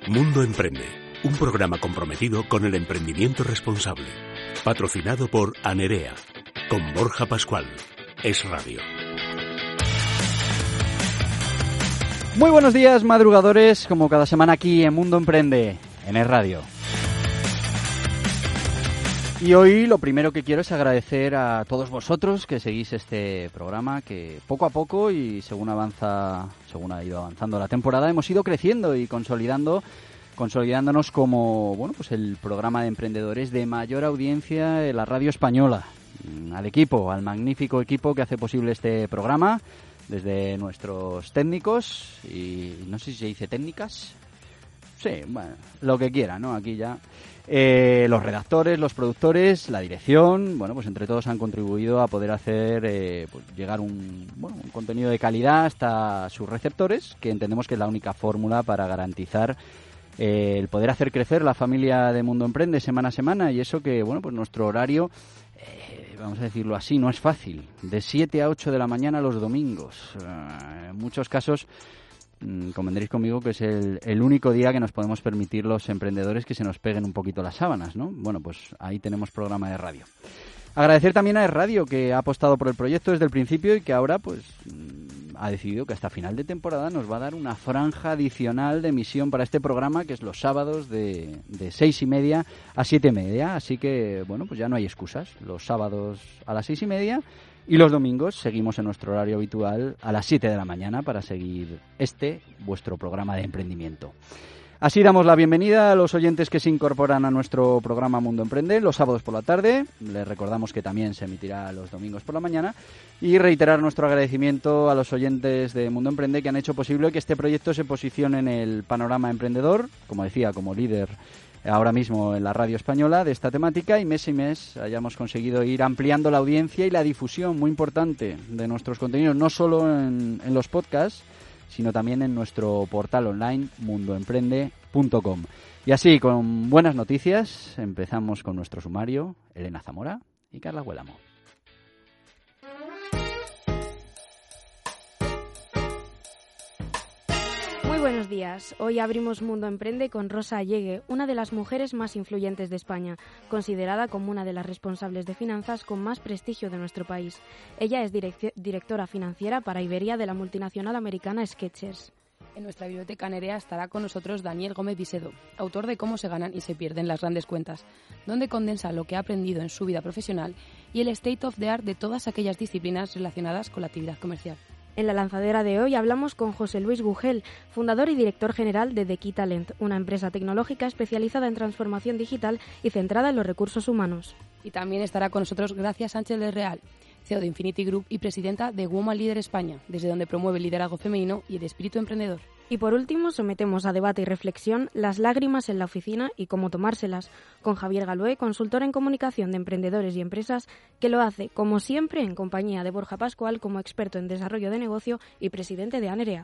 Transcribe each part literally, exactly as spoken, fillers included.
Mundo Emprende, un programa comprometido con el emprendimiento responsable. Patrocinado por Anerea, con Borja Pascual. Es Radio. Muy buenos días, madrugadores, como cada semana aquí en Mundo Emprende, en Es Radio. Y hoy lo primero que quiero es agradecer a todos vosotros que seguís este programa, que poco a poco y según avanza, según ha ido avanzando la temporada, hemos ido creciendo y consolidando, consolidándonos como, bueno, pues el programa de emprendedores de mayor audiencia en la radio española. Al equipo, al magnífico equipo que hace posible este programa, desde nuestros técnicos y no sé si se dice técnicas. Sí, bueno, lo que quiera, ¿no? Aquí ya. Eh, los redactores, los productores, la dirección, bueno, pues entre todos han contribuido a poder hacer eh, pues llegar un, bueno, un contenido de calidad hasta sus receptores, que entendemos que es la única fórmula para garantizar eh, el poder hacer crecer la familia de Mundo Emprende semana a semana, y eso que, bueno, pues nuestro horario, eh, vamos a decirlo así, no es fácil, de siete a ocho de la mañana los domingos. Uh, en muchos casos convendréis conmigo que es el, el único día que nos podemos permitir los emprendedores que se nos peguen un poquito las sábanas, ¿no? Bueno, pues ahí tenemos programa de radio. Agradecer también a Es Radio, que ha apostado por el proyecto desde el principio y que ahora pues ha decidido que hasta final de temporada nos va a dar una franja adicional de emisión para este programa, que es los sábados de, de seis y media a siete y media. Así que, bueno, pues ya no hay excusas. Los sábados a las seis y media y los domingos seguimos en nuestro horario habitual a las siete de la mañana para seguir este, vuestro programa de emprendimiento. Así damos la bienvenida a los oyentes que se incorporan a nuestro programa Mundo Emprende los sábados por la tarde. Les recordamos que también se emitirá los domingos por la mañana. Y reiterar nuestro agradecimiento a los oyentes de Mundo Emprende que han hecho posible que este proyecto se posicione en el panorama emprendedor, como decía, como líder ahora mismo en la radio española de esta temática, y mes y mes hayamos conseguido ir ampliando la audiencia y la difusión muy importante de nuestros contenidos, no solo en, en los podcasts, sino también en nuestro portal online mundo emprende punto com. Y así, con buenas noticias, empezamos con nuestro sumario. Elena Zamora y Carla Huélamo. Muy buenos días. Hoy abrimos Mundo Emprende con Rosa Allegue, una de las mujeres más influyentes de España, considerada como una de las responsables de finanzas con más prestigio de nuestro país. Ella es direc- directora financiera para Iberia de la multinacional americana Skechers. En nuestra biblioteca Anerea estará con nosotros Daniel Gómez Visedo, autor de Cómo se ganan y se pierden las grandes cuentas, donde condensa lo que ha aprendido en su vida profesional y el state of the art de todas aquellas disciplinas relacionadas con la actividad comercial. En la lanzadera de hoy hablamos con José Luis Gugel, fundador y director general de The Key Talent, una empresa tecnológica especializada en transformación digital y centrada en los recursos humanos. Y también estará con nosotros Gracia Sánchez del Real, C E O de Infinity Group y presidenta de Woman Leader España, desde donde promueve el liderazgo femenino y el espíritu emprendedor. Y por último, sometemos a debate y reflexión las lágrimas en la oficina y cómo tomárselas, con Javier Galué, consultor en comunicación de emprendedores y empresas, que lo hace, como siempre, en compañía de Borja Pascual, como experto en desarrollo de negocio y presidente de Anerea.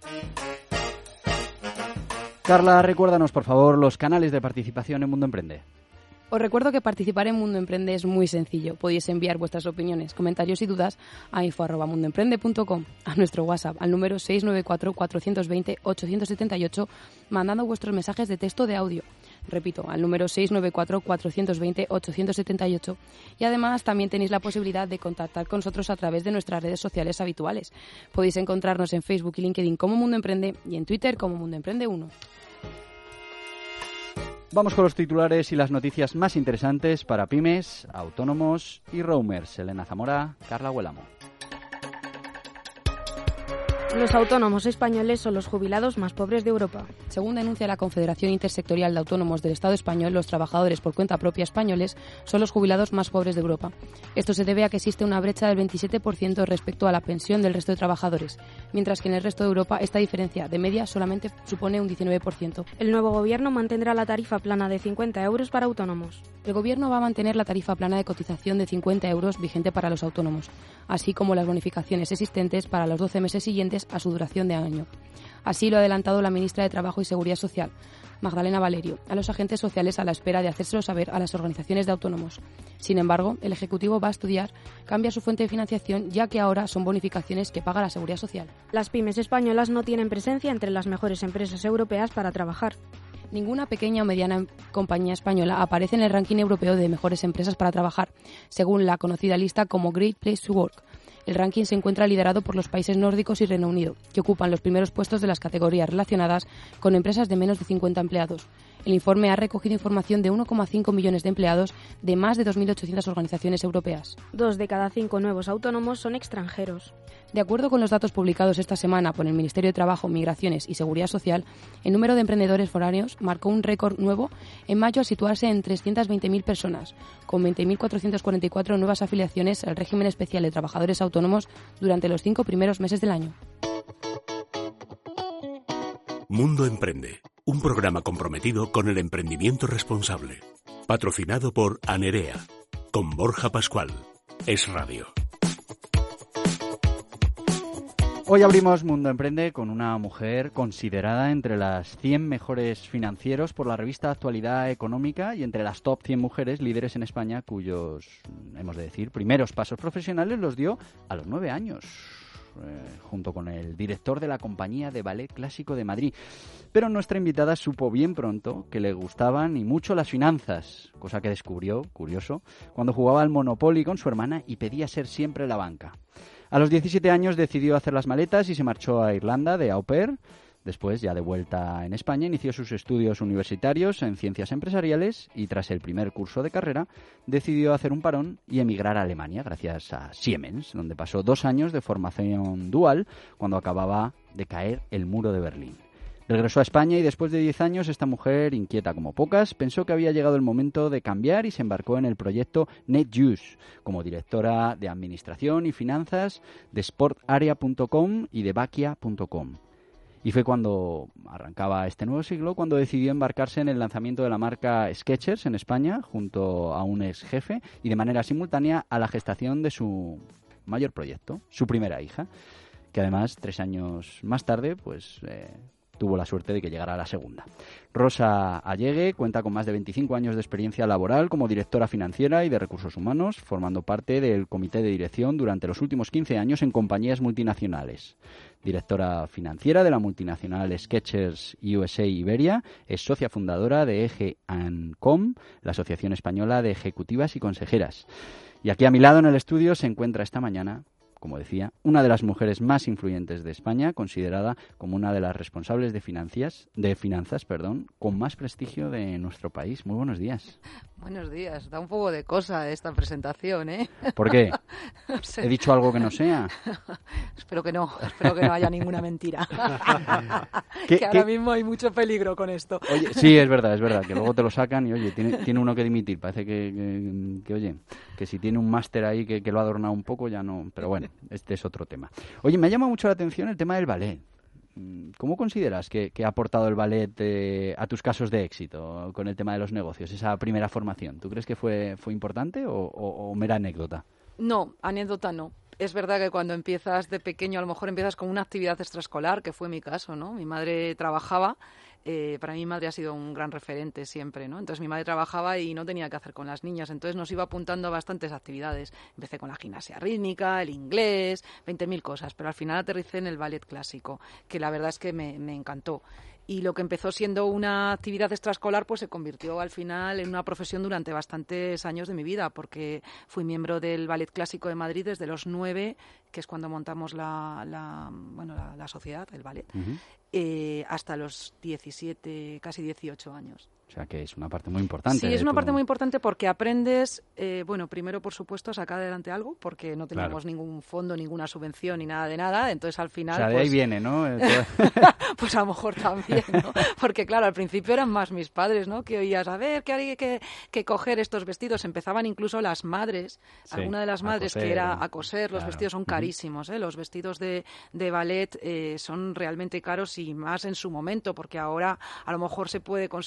Carla, recuérdanos, por favor, los canales de participación en Mundo Emprende. Os recuerdo que participar en Mundo Emprende es muy sencillo. Podéis enviar vuestras opiniones, comentarios y dudas a info arroba mundo emprende punto com, a nuestro WhatsApp al número seis nueve cuatro, cuatro dos cero, ocho siete ocho, mandando vuestros mensajes de texto de audio. Repito, al número seis nueve cuatro, cuatro dos cero, ocho siete ocho. Y además también tenéis la posibilidad de contactar con nosotros a través de nuestras redes sociales habituales. Podéis encontrarnos en Facebook y LinkedIn como Mundo Emprende y en Twitter como Mundo Emprende uno. Vamos con los titulares y las noticias más interesantes para pymes, autónomos y roamers. Elena Zamora, Carla Huélamo. Los autónomos españoles son los jubilados más pobres de Europa. Según denuncia la Confederación Intersectorial de Autónomos del Estado español, los trabajadores por cuenta propia españoles son los jubilados más pobres de Europa. Esto se debe a que existe una brecha del veintisiete por ciento respecto a la pensión del resto de trabajadores, mientras que en el resto de Europa esta diferencia de media solamente supone un diecinueve por ciento. El nuevo gobierno mantendrá la tarifa plana de cincuenta euros para autónomos. El gobierno va a mantener la tarifa plana de cotización de cincuenta euros vigente para los autónomos, así como las bonificaciones existentes para los doce meses siguientes a su duración de año. Así lo ha adelantado la ministra de Trabajo y Seguridad Social, Magdalena Valerio, a los agentes sociales a la espera de hacérselo saber a las organizaciones de autónomos. Sin embargo, el Ejecutivo va a estudiar cambiar su fuente de financiación, ya que ahora son bonificaciones que paga la Seguridad Social. Las pymes españolas no tienen presencia entre las mejores empresas europeas para trabajar. Ninguna pequeña o mediana compañía española aparece en el ranking europeo de mejores empresas para trabajar, según la conocida lista como Great Place to Work. El ranking se encuentra liderado por los países nórdicos y Reino Unido, que ocupan los primeros puestos de las categorías relacionadas con empresas de menos de cincuenta empleados. El informe ha recogido información de uno coma cinco millones de empleados de más de dos mil ochocientas organizaciones europeas. Dos de cada cinco nuevos autónomos son extranjeros. De acuerdo con los datos publicados esta semana por el Ministerio de Trabajo, Migraciones y Seguridad Social, el número de emprendedores foráneos marcó un récord nuevo en mayo al situarse en trescientas veinte mil personas, con veinte mil cuatrocientas cuarenta y cuatro nuevas afiliaciones al régimen especial de trabajadores autónomos durante los cinco primeros meses del año. Mundo Emprende, un programa comprometido con el emprendimiento responsable. Patrocinado por Anerea, con Borja Pascual. Es Radio. Hoy abrimos Mundo Emprende con una mujer considerada entre las cien mejores financieros por la revista Actualidad Económica y entre las top cien mujeres líderes en España cuyos, hemos de decir, primeros pasos profesionales los dio a los nueve años. Eh, junto con el director de la Compañía de Ballet Clásico de Madrid. Pero nuestra invitada supo bien pronto que le gustaban y mucho las finanzas, cosa que descubrió, curioso, cuando jugaba al Monopoly con su hermana y pedía ser siempre la banca. A los diecisiete años decidió hacer las maletas y se marchó a Irlanda de au pair. Después, ya de vuelta en España, inició sus estudios universitarios en ciencias empresariales y tras el primer curso de carrera decidió hacer un parón y emigrar a Alemania gracias a Siemens, donde pasó dos años de formación dual cuando acababa de caer el muro de Berlín. Regresó a España y después de diez años esta mujer, inquieta como pocas, pensó que había llegado el momento de cambiar y se embarcó en el proyecto NetJuice como directora de Administración y Finanzas de sportarea punto com y de bakia punto com. Y fue cuando arrancaba este nuevo siglo, cuando decidió embarcarse en el lanzamiento de la marca Skechers en España, junto a un ex jefe, y de manera simultánea a la gestación de su mayor proyecto, su primera hija, que además, tres años más tarde, pues eh, tuvo la suerte de que llegara a la segunda. Rosa Allegue cuenta con más de veinticinco años de experiencia laboral como directora financiera y de recursos humanos, formando parte del comité de dirección durante los últimos quince años en compañías multinacionales. Directora financiera de la multinacional Skechers U S A Iberia, es socia fundadora de E G and Com, la Asociación Española de Ejecutivas y Consejeras. Y aquí a mi lado en el estudio se encuentra esta mañana, como decía, una de las mujeres más influyentes de España, considerada como una de las responsables de finanzas, de finanzas, perdón, con más prestigio de nuestro país. Muy buenos días. Buenos días. Da un poco de cosa esta presentación, ¿eh? ¿Por qué? No sé. ¿He dicho algo que no sea? Espero que no. Espero que no haya ninguna mentira. ¿Qué, que ahora qué? mismo hay mucho peligro con esto. Oye, sí, es verdad, es verdad, que luego te lo sacan y, oye, tiene, tiene uno que dimitir. Parece que, que, que oye, que si tiene un máster ahí que, que lo ha adornado un poco, ya no... Pero bueno, este es otro tema. Oye, me ha llamado mucho la atención el tema del ballet. ¿Cómo consideras que, que ha aportado el ballet eh, a tus casos de éxito con el tema de los negocios, esa primera formación? ¿Tú crees que fue, fue importante o, o, o mera anécdota? No, anécdota no. Es verdad que cuando empiezas de pequeño, a lo mejor empiezas con una actividad extraescolar, que fue mi caso, ¿no? Mi madre trabajaba. Eh, para mí mi madre ha sido un gran referente siempre, ¿no? Entonces mi madre trabajaba y no tenía que hacer con las niñas, entonces nos iba apuntando a bastantes actividades. Empecé con la gimnasia rítmica, el inglés, veinte mil cosas, pero al final aterricé en el ballet clásico, que la verdad es que me, me encantó. Y lo que empezó siendo una actividad extraescolar, pues se convirtió al final en una profesión durante bastantes años de mi vida, porque fui miembro del Ballet Clásico de Madrid desde los nueve, que es cuando montamos la, la, bueno, la, la sociedad, el ballet, uh-huh. eh, hasta los diecisiete, casi dieciocho años. O sea, que es una parte muy importante. Sí, es una tu... parte muy importante porque aprendes, eh, bueno, primero, por supuesto, a sacar adelante algo, porque no teníamos claro. ningún fondo, ninguna subvención ni nada de nada, entonces al final... O sea, de pues, ahí viene, ¿no? Pues a lo mejor también, ¿no? Porque claro, al principio eran más mis padres, ¿no? Que oías, a ver, que hay que, que coger estos vestidos. Empezaban incluso las madres, sí, alguna de las madres coser, que era a coser, los claro. vestidos son carísimos, ¿eh? Los vestidos de, de ballet eh, son realmente caros y más en su momento, porque ahora a lo mejor se puede conseguir cosas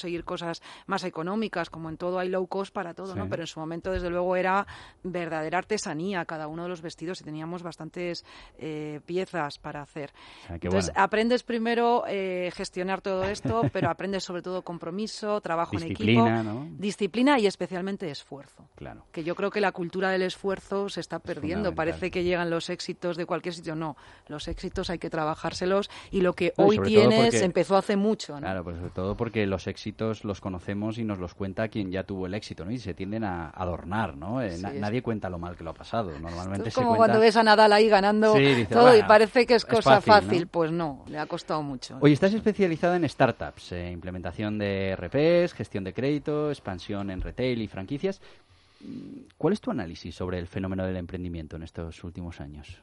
empresas más económicas, como en todo hay low cost para todo, sí. ¿no? Pero en su momento, desde luego, era verdadera artesanía cada uno de los vestidos y teníamos bastantes eh, piezas para hacer. O sea, Entonces, bueno. aprendes primero eh, gestionar todo esto, pero aprendes sobre todo compromiso, trabajo disciplina, en equipo, ¿no? disciplina y especialmente esfuerzo. Claro. Que yo creo que la cultura del esfuerzo se está perdiendo. Parece que llegan los éxitos de cualquier sitio. No, los éxitos hay que trabajárselos y lo que no, hoy tienes porque, empezó hace mucho, ¿no? Claro, pues sobre todo porque los éxitos los conocemos y nos los cuenta quien ya tuvo el éxito, ¿no? Y se tienden a adornar, ¿no? Eh, sí, na- nadie cuenta lo mal que lo ha pasado. Normalmente es se como cuenta... cuando ves a Nadal ahí ganando sí, dice, todo bueno, y parece que es, es cosa fácil, fácil. ¿no? Pues no, le ha costado mucho. Oye, estás especializada en startups, eh, implementación de R Ps, gestión de crédito, expansión en retail y franquicias. ¿Cuál es tu análisis sobre el fenómeno del emprendimiento en estos últimos años?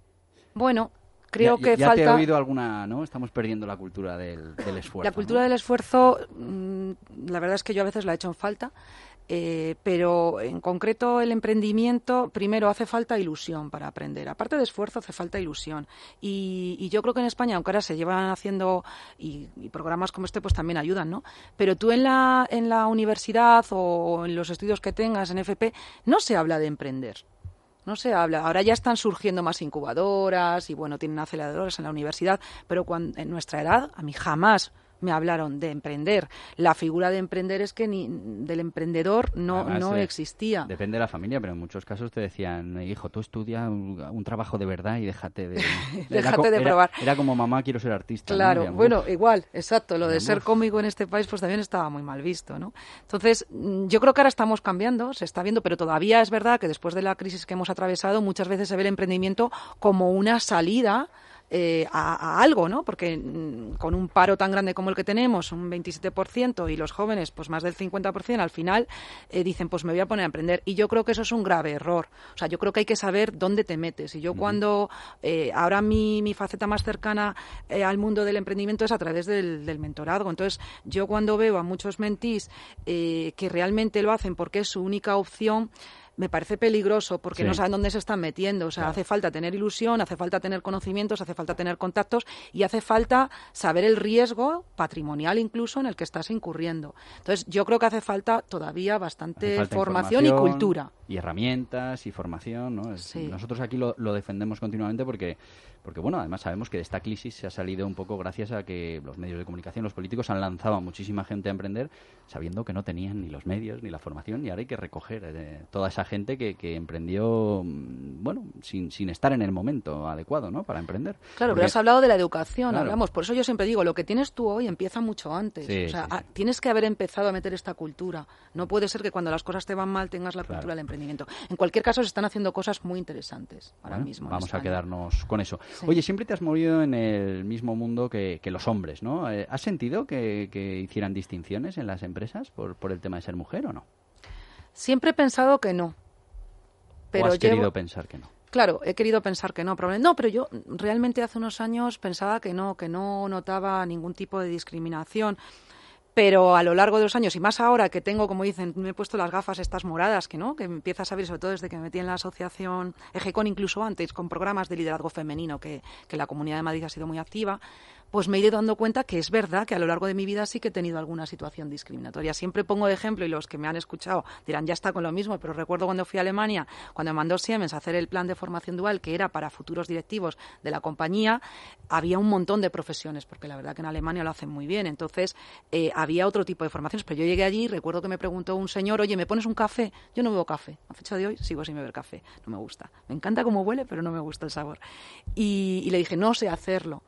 Bueno, creo ya, que ya falta... Ya te he oído alguna, ¿no? Estamos perdiendo la cultura del, del esfuerzo. La cultura ¿no? del esfuerzo, mmm, la verdad es que yo a veces la he hecho en falta, eh, pero en concreto el emprendimiento, primero hace falta ilusión para aprender. Aparte de esfuerzo, hace falta ilusión. Y, y yo creo que en España, aunque ahora se llevan haciendo, y, y programas como este pues también ayudan, ¿no? Pero tú en la, en la universidad o en los estudios que tengas en F P, no se habla de emprender. No se habla. Ahora ya están surgiendo más incubadoras y, bueno, tienen aceleradores en la universidad, pero cuando, en nuestra edad, a mí jamás me hablaron de emprender. La figura de emprender es que ni del emprendedor no, Además, no eh, existía. Depende de la familia, pero en muchos casos te decían, hijo, tú estudia un, un trabajo de verdad y déjate de... déjate era, de probar. Era, era como mamá, quiero ser artista. Claro, ¿no? bueno, igual, exacto. Lo de ser cómico en este país pues también estaba muy mal visto, ¿no? Entonces, yo creo que ahora estamos cambiando, se está viendo, pero todavía es verdad que después de la crisis que hemos atravesado, muchas veces se ve el emprendimiento como una salida Eh, a, a algo, ¿no? Porque mm, con un paro tan grande como el que tenemos, un veintisiete por ciento, y los jóvenes, pues más del cincuenta por ciento, al final eh, dicen, pues me voy a poner a emprender. Y yo creo que eso es un grave error. O sea, yo creo que hay que saber dónde te metes. Y yo uh-huh. cuando, eh, ahora mi, mi faceta más cercana eh, al mundo del emprendimiento es a través del, del mentorazgo. Entonces, yo cuando veo a muchos mentís eh, que realmente lo hacen porque es su única opción, me parece peligroso porque sí. no saben dónde se están metiendo. O sea, claro. hace falta tener ilusión, hace falta tener conocimientos, hace falta tener contactos y hace falta saber el riesgo patrimonial incluso en el que estás incurriendo. Entonces, yo creo que hace falta todavía bastante falta formación y cultura. Y herramientas y formación, ¿no? Es, sí. Nosotros aquí lo, lo defendemos continuamente porque, porque, bueno, además sabemos que de esta crisis se ha salido un poco gracias a que los medios de comunicación, los políticos han lanzado a muchísima gente a emprender sabiendo que no tenían ni los medios ni la formación y ahora hay que recoger eh, toda esa gente que, que emprendió, bueno, sin, sin estar en el momento adecuado, ¿no? Para emprender. Claro, Porque, pero has hablado de la educación, claro. hablamos. Por eso yo siempre digo, lo que tienes tú hoy empieza mucho antes. Sí, o sea, sí, sí. a, tienes que haber empezado a meter esta cultura. No puede ser que cuando las cosas te van mal tengas la claro. cultura del emprendimiento. En cualquier caso, se están haciendo cosas muy interesantes ahora bueno, mismo. Vamos España. a quedarnos con eso. Sí. Oye, siempre te has movido en el mismo mundo que, que los hombres, ¿no? ¿Has sentido que, que hicieran distinciones en las empresas por, por el tema de ser mujer o no? Siempre he pensado que no. Pero ¿O has llevo... querido pensar que no? Claro, he querido pensar que no, probablemente. No, pero yo realmente hace unos años pensaba que no, que no notaba ningún tipo de discriminación. Pero a lo largo de los años, y más ahora que tengo, como dicen, me he puesto las gafas estas moradas, que no, que empiezas a ver, sobre todo desde que me metí en la asociación EGECON, incluso antes, con programas de liderazgo femenino, que, que la Comunidad de Madrid ha sido muy activa, pues me he ido dando cuenta que es verdad que a lo largo de mi vida sí que he tenido alguna situación discriminatoria. Siempre pongo de ejemplo, y los que me han escuchado dirán, ya está con lo mismo, pero recuerdo cuando fui a Alemania, cuando me mandó Siemens a hacer el plan de formación dual, que era para futuros directivos de la compañía, había un montón de profesiones, porque la verdad que en Alemania lo hacen muy bien. Entonces, eh, había otro tipo de formaciones, pero yo llegué allí y recuerdo que me preguntó un señor, oye, ¿me pones un café? Yo no bebo café. A fecha de hoy sigo sin beber café. No me gusta. Me encanta cómo huele, pero no me gusta el sabor. Y, y le dije, no sé hacerlo.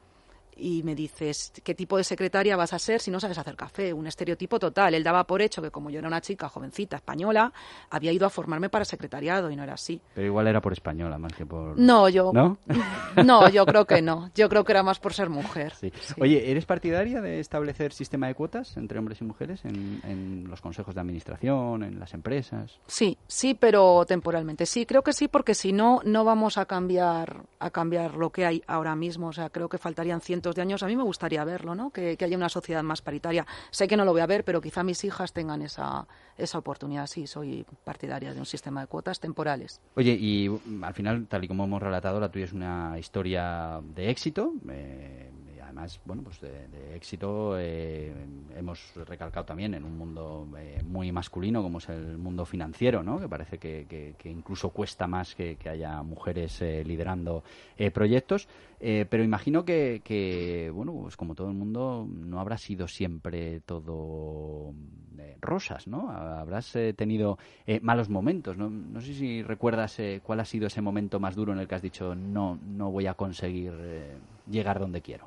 Y me dices, ¿qué tipo de secretaria vas a ser si no sabes hacer café? Un estereotipo total. Él daba por hecho que como yo era una chica jovencita española, había ido a formarme para secretariado y no era así. Pero igual era por española más que por... No, yo... ¿No? No, yo creo que no. Yo creo que era más por ser mujer. Sí. Sí. Oye, ¿eres partidaria de establecer sistema de cuotas entre hombres y mujeres en, en los consejos de administración, en las empresas? Sí, sí, pero temporalmente. Sí, creo que sí, porque si no, no vamos a cambiar, a cambiar lo que hay ahora mismo. O sea, creo que faltarían cientos de años. A mí me gustaría verlo, ¿no? Que, que haya una sociedad más paritaria. Sé que no lo voy a ver, pero quizá mis hijas tengan esa, esa oportunidad. Sí, soy partidaria de un sistema de cuotas temporales. Oye, y al final, tal y como hemos relatado, la tuya es una historia de éxito. Eh, además, bueno, pues de, de éxito eh, hemos recalcado también en un mundo eh, muy masculino como es el mundo financiero, ¿no? Que parece que, que, que incluso cuesta más que, que haya mujeres eh, liderando eh, proyectos, eh, pero imagino que, que, bueno, pues como todo el mundo, no habrá sido siempre todo eh, rosas, ¿no? Habrás eh, tenido eh, malos momentos, ¿no? No sé si recuerdas eh, cuál ha sido ese momento más duro en el que has dicho no, no voy a conseguir eh, llegar donde quiero.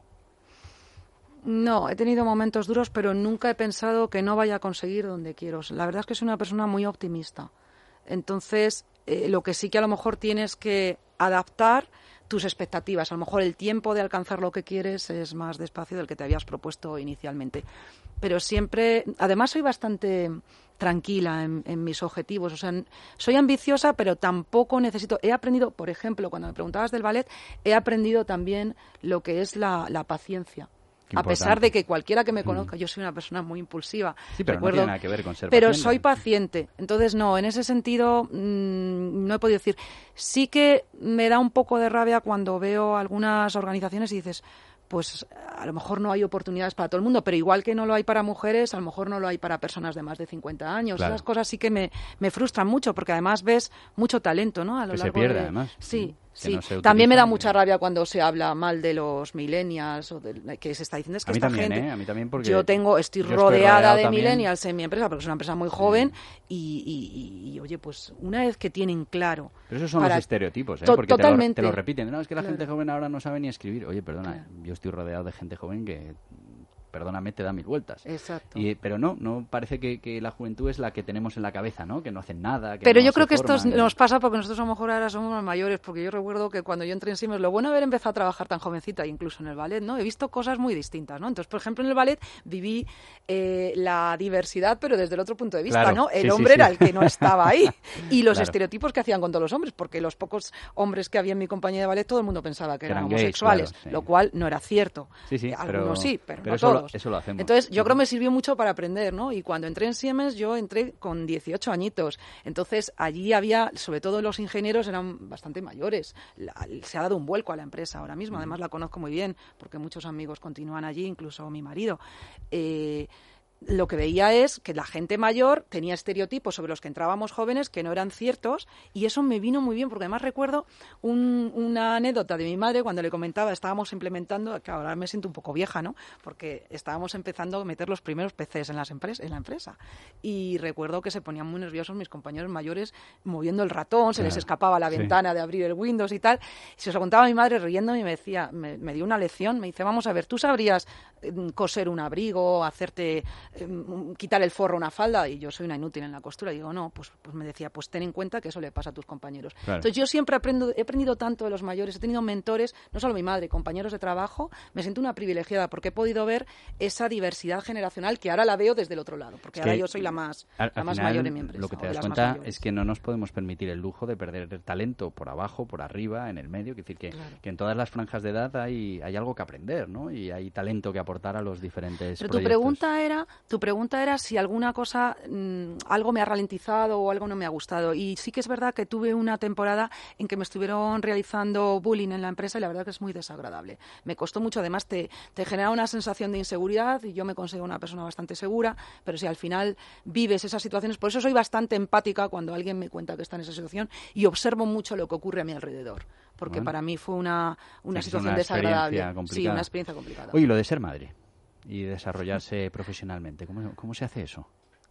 No, he tenido momentos duros, pero nunca he pensado que no vaya a conseguir donde quiero. La verdad es que soy una persona muy optimista. Entonces, eh, lo que sí que a lo mejor tienes que adaptar tus expectativas. A lo mejor el tiempo de alcanzar lo que quieres es más despacio del que te habías propuesto inicialmente. Pero siempre, además soy bastante tranquila en, en mis objetivos. O sea, soy ambiciosa, pero tampoco necesito... He aprendido, por ejemplo, cuando me preguntabas del ballet, he aprendido también lo que es la, la paciencia. A pesar de que cualquiera que me conozca, mm. yo soy una persona muy impulsiva. Sí, pero recuerdo, no tiene nada que ver con ser Pero paciente. soy paciente. Entonces, no, en ese sentido mmm, no he podido decir. Sí que me da un poco de rabia cuando veo algunas organizaciones y dices, pues a lo mejor no hay oportunidades para todo el mundo, pero igual que no lo hay para mujeres, a lo mejor no lo hay para personas de más de cincuenta años. Claro. Esas cosas sí que me, me frustran mucho, porque además ves mucho talento, ¿no? A lo que largo se pierde, de... además. Sí. Que sí, no también me da mucha rabia cuando se habla mal de los millennials o de, que se está diciendo es que a mí esta también, gente. ¿eh? A mí también porque yo tengo, estoy yo rodeada estoy de también. millennials en mi empresa porque es una empresa muy joven sí. y, y, y, y oye, pues una vez que tienen claro. Pero esos son para... los estereotipos, ¿eh? To- porque totalmente. Te, lo, te lo repiten. No, es que la claro. gente joven ahora no sabe ni escribir. Oye, perdona, claro. yo estoy rodeado de gente joven que, perdóname, te da mil vueltas. Exacto. Y, pero no, no parece que, que la juventud es la que tenemos en la cabeza, ¿no? Que no hacen nada. Que pero no yo creo que forman, esto que... nos pasa porque nosotros a lo mejor ahora somos más mayores, porque yo recuerdo que cuando yo entré en Siemens, lo bueno de haber empezado a trabajar tan jovencita, incluso en el ballet, ¿no? He visto cosas muy distintas, ¿no? Entonces, por ejemplo, en el ballet viví eh, la diversidad, pero desde el otro punto de vista, claro. ¿no? El sí, hombre sí, era sí. el que no estaba ahí. Y los claro. estereotipos que hacían con todos los hombres, porque los pocos hombres que había en mi compañía de ballet, todo el mundo pensaba que, que eran, eran homosexuales, gays, claro, sí. lo cual no era cierto. Sí, sí, Algunos pero, sí, pero, pero no eso todos. Lo, eso lo hacemos. Entonces, yo sí. creo que me sirvió mucho para aprender, ¿no? Y cuando entré en Siemens, yo entré con dieciocho añitos. Entonces, allí había, sobre todo los ingenieros eran bastante mayores. La, se ha dado un vuelco a la empresa ahora mismo. Además, la conozco muy bien, porque muchos amigos continúan allí, incluso mi marido. Eh... Lo que veía es que la gente mayor tenía estereotipos sobre los que entrábamos jóvenes que no eran ciertos y eso me vino muy bien porque además recuerdo un, una anécdota de mi madre cuando le comentaba, estábamos implementando, que ahora me siento un poco vieja, ¿no? Porque estábamos empezando a meter los primeros P Cs en, las empres- en la empresa y recuerdo que se ponían muy nerviosos mis compañeros mayores moviendo el ratón, se claro. les escapaba la sí. ventana de abrir el Windows y tal. Si os lo contaba a mi madre riéndome y me decía, me, me dio una lección, me dice, vamos a ver, ¿tú sabrías eh, coser un abrigo, hacerte... quitar el forro a una falda? Y yo soy una inútil en la costura. Y digo, no, pues, pues me decía, pues ten en cuenta que eso le pasa a tus compañeros. Claro. Entonces yo siempre aprendo, he aprendido tanto de los mayores, he tenido mentores, no solo mi madre, compañeros de trabajo, me siento una privilegiada porque he podido ver esa diversidad generacional que ahora la veo desde el otro lado, porque es ahora yo soy la más, al, la al más final, mayor en mi empresa. Lo que te das cuenta es que no nos podemos permitir el lujo de perder talento por abajo, por arriba, en el medio, es decir, que, claro. que en todas las franjas de edad hay, hay algo que aprender, ¿no? Y hay talento que aportar a los diferentes Pero proyectos. tu pregunta era, tu pregunta era si alguna cosa, mmm, algo me ha ralentizado o algo no me ha gustado. Y sí que es verdad que tuve una temporada en que me estuvieron realizando bullying en la empresa y la verdad que es muy desagradable. Me costó mucho, además te, te genera una sensación de inseguridad y yo me considero una persona bastante segura, pero si al final vives esas situaciones, por eso soy bastante empática cuando alguien me cuenta que está en esa situación y observo mucho lo que ocurre a mi alrededor, porque bueno, para mí fue una, una sí, situación una desagradable. Complicada. Sí, una experiencia complicada. Oye, lo de ser madre y desarrollarse profesionalmente, ¿cómo, cómo se hace eso?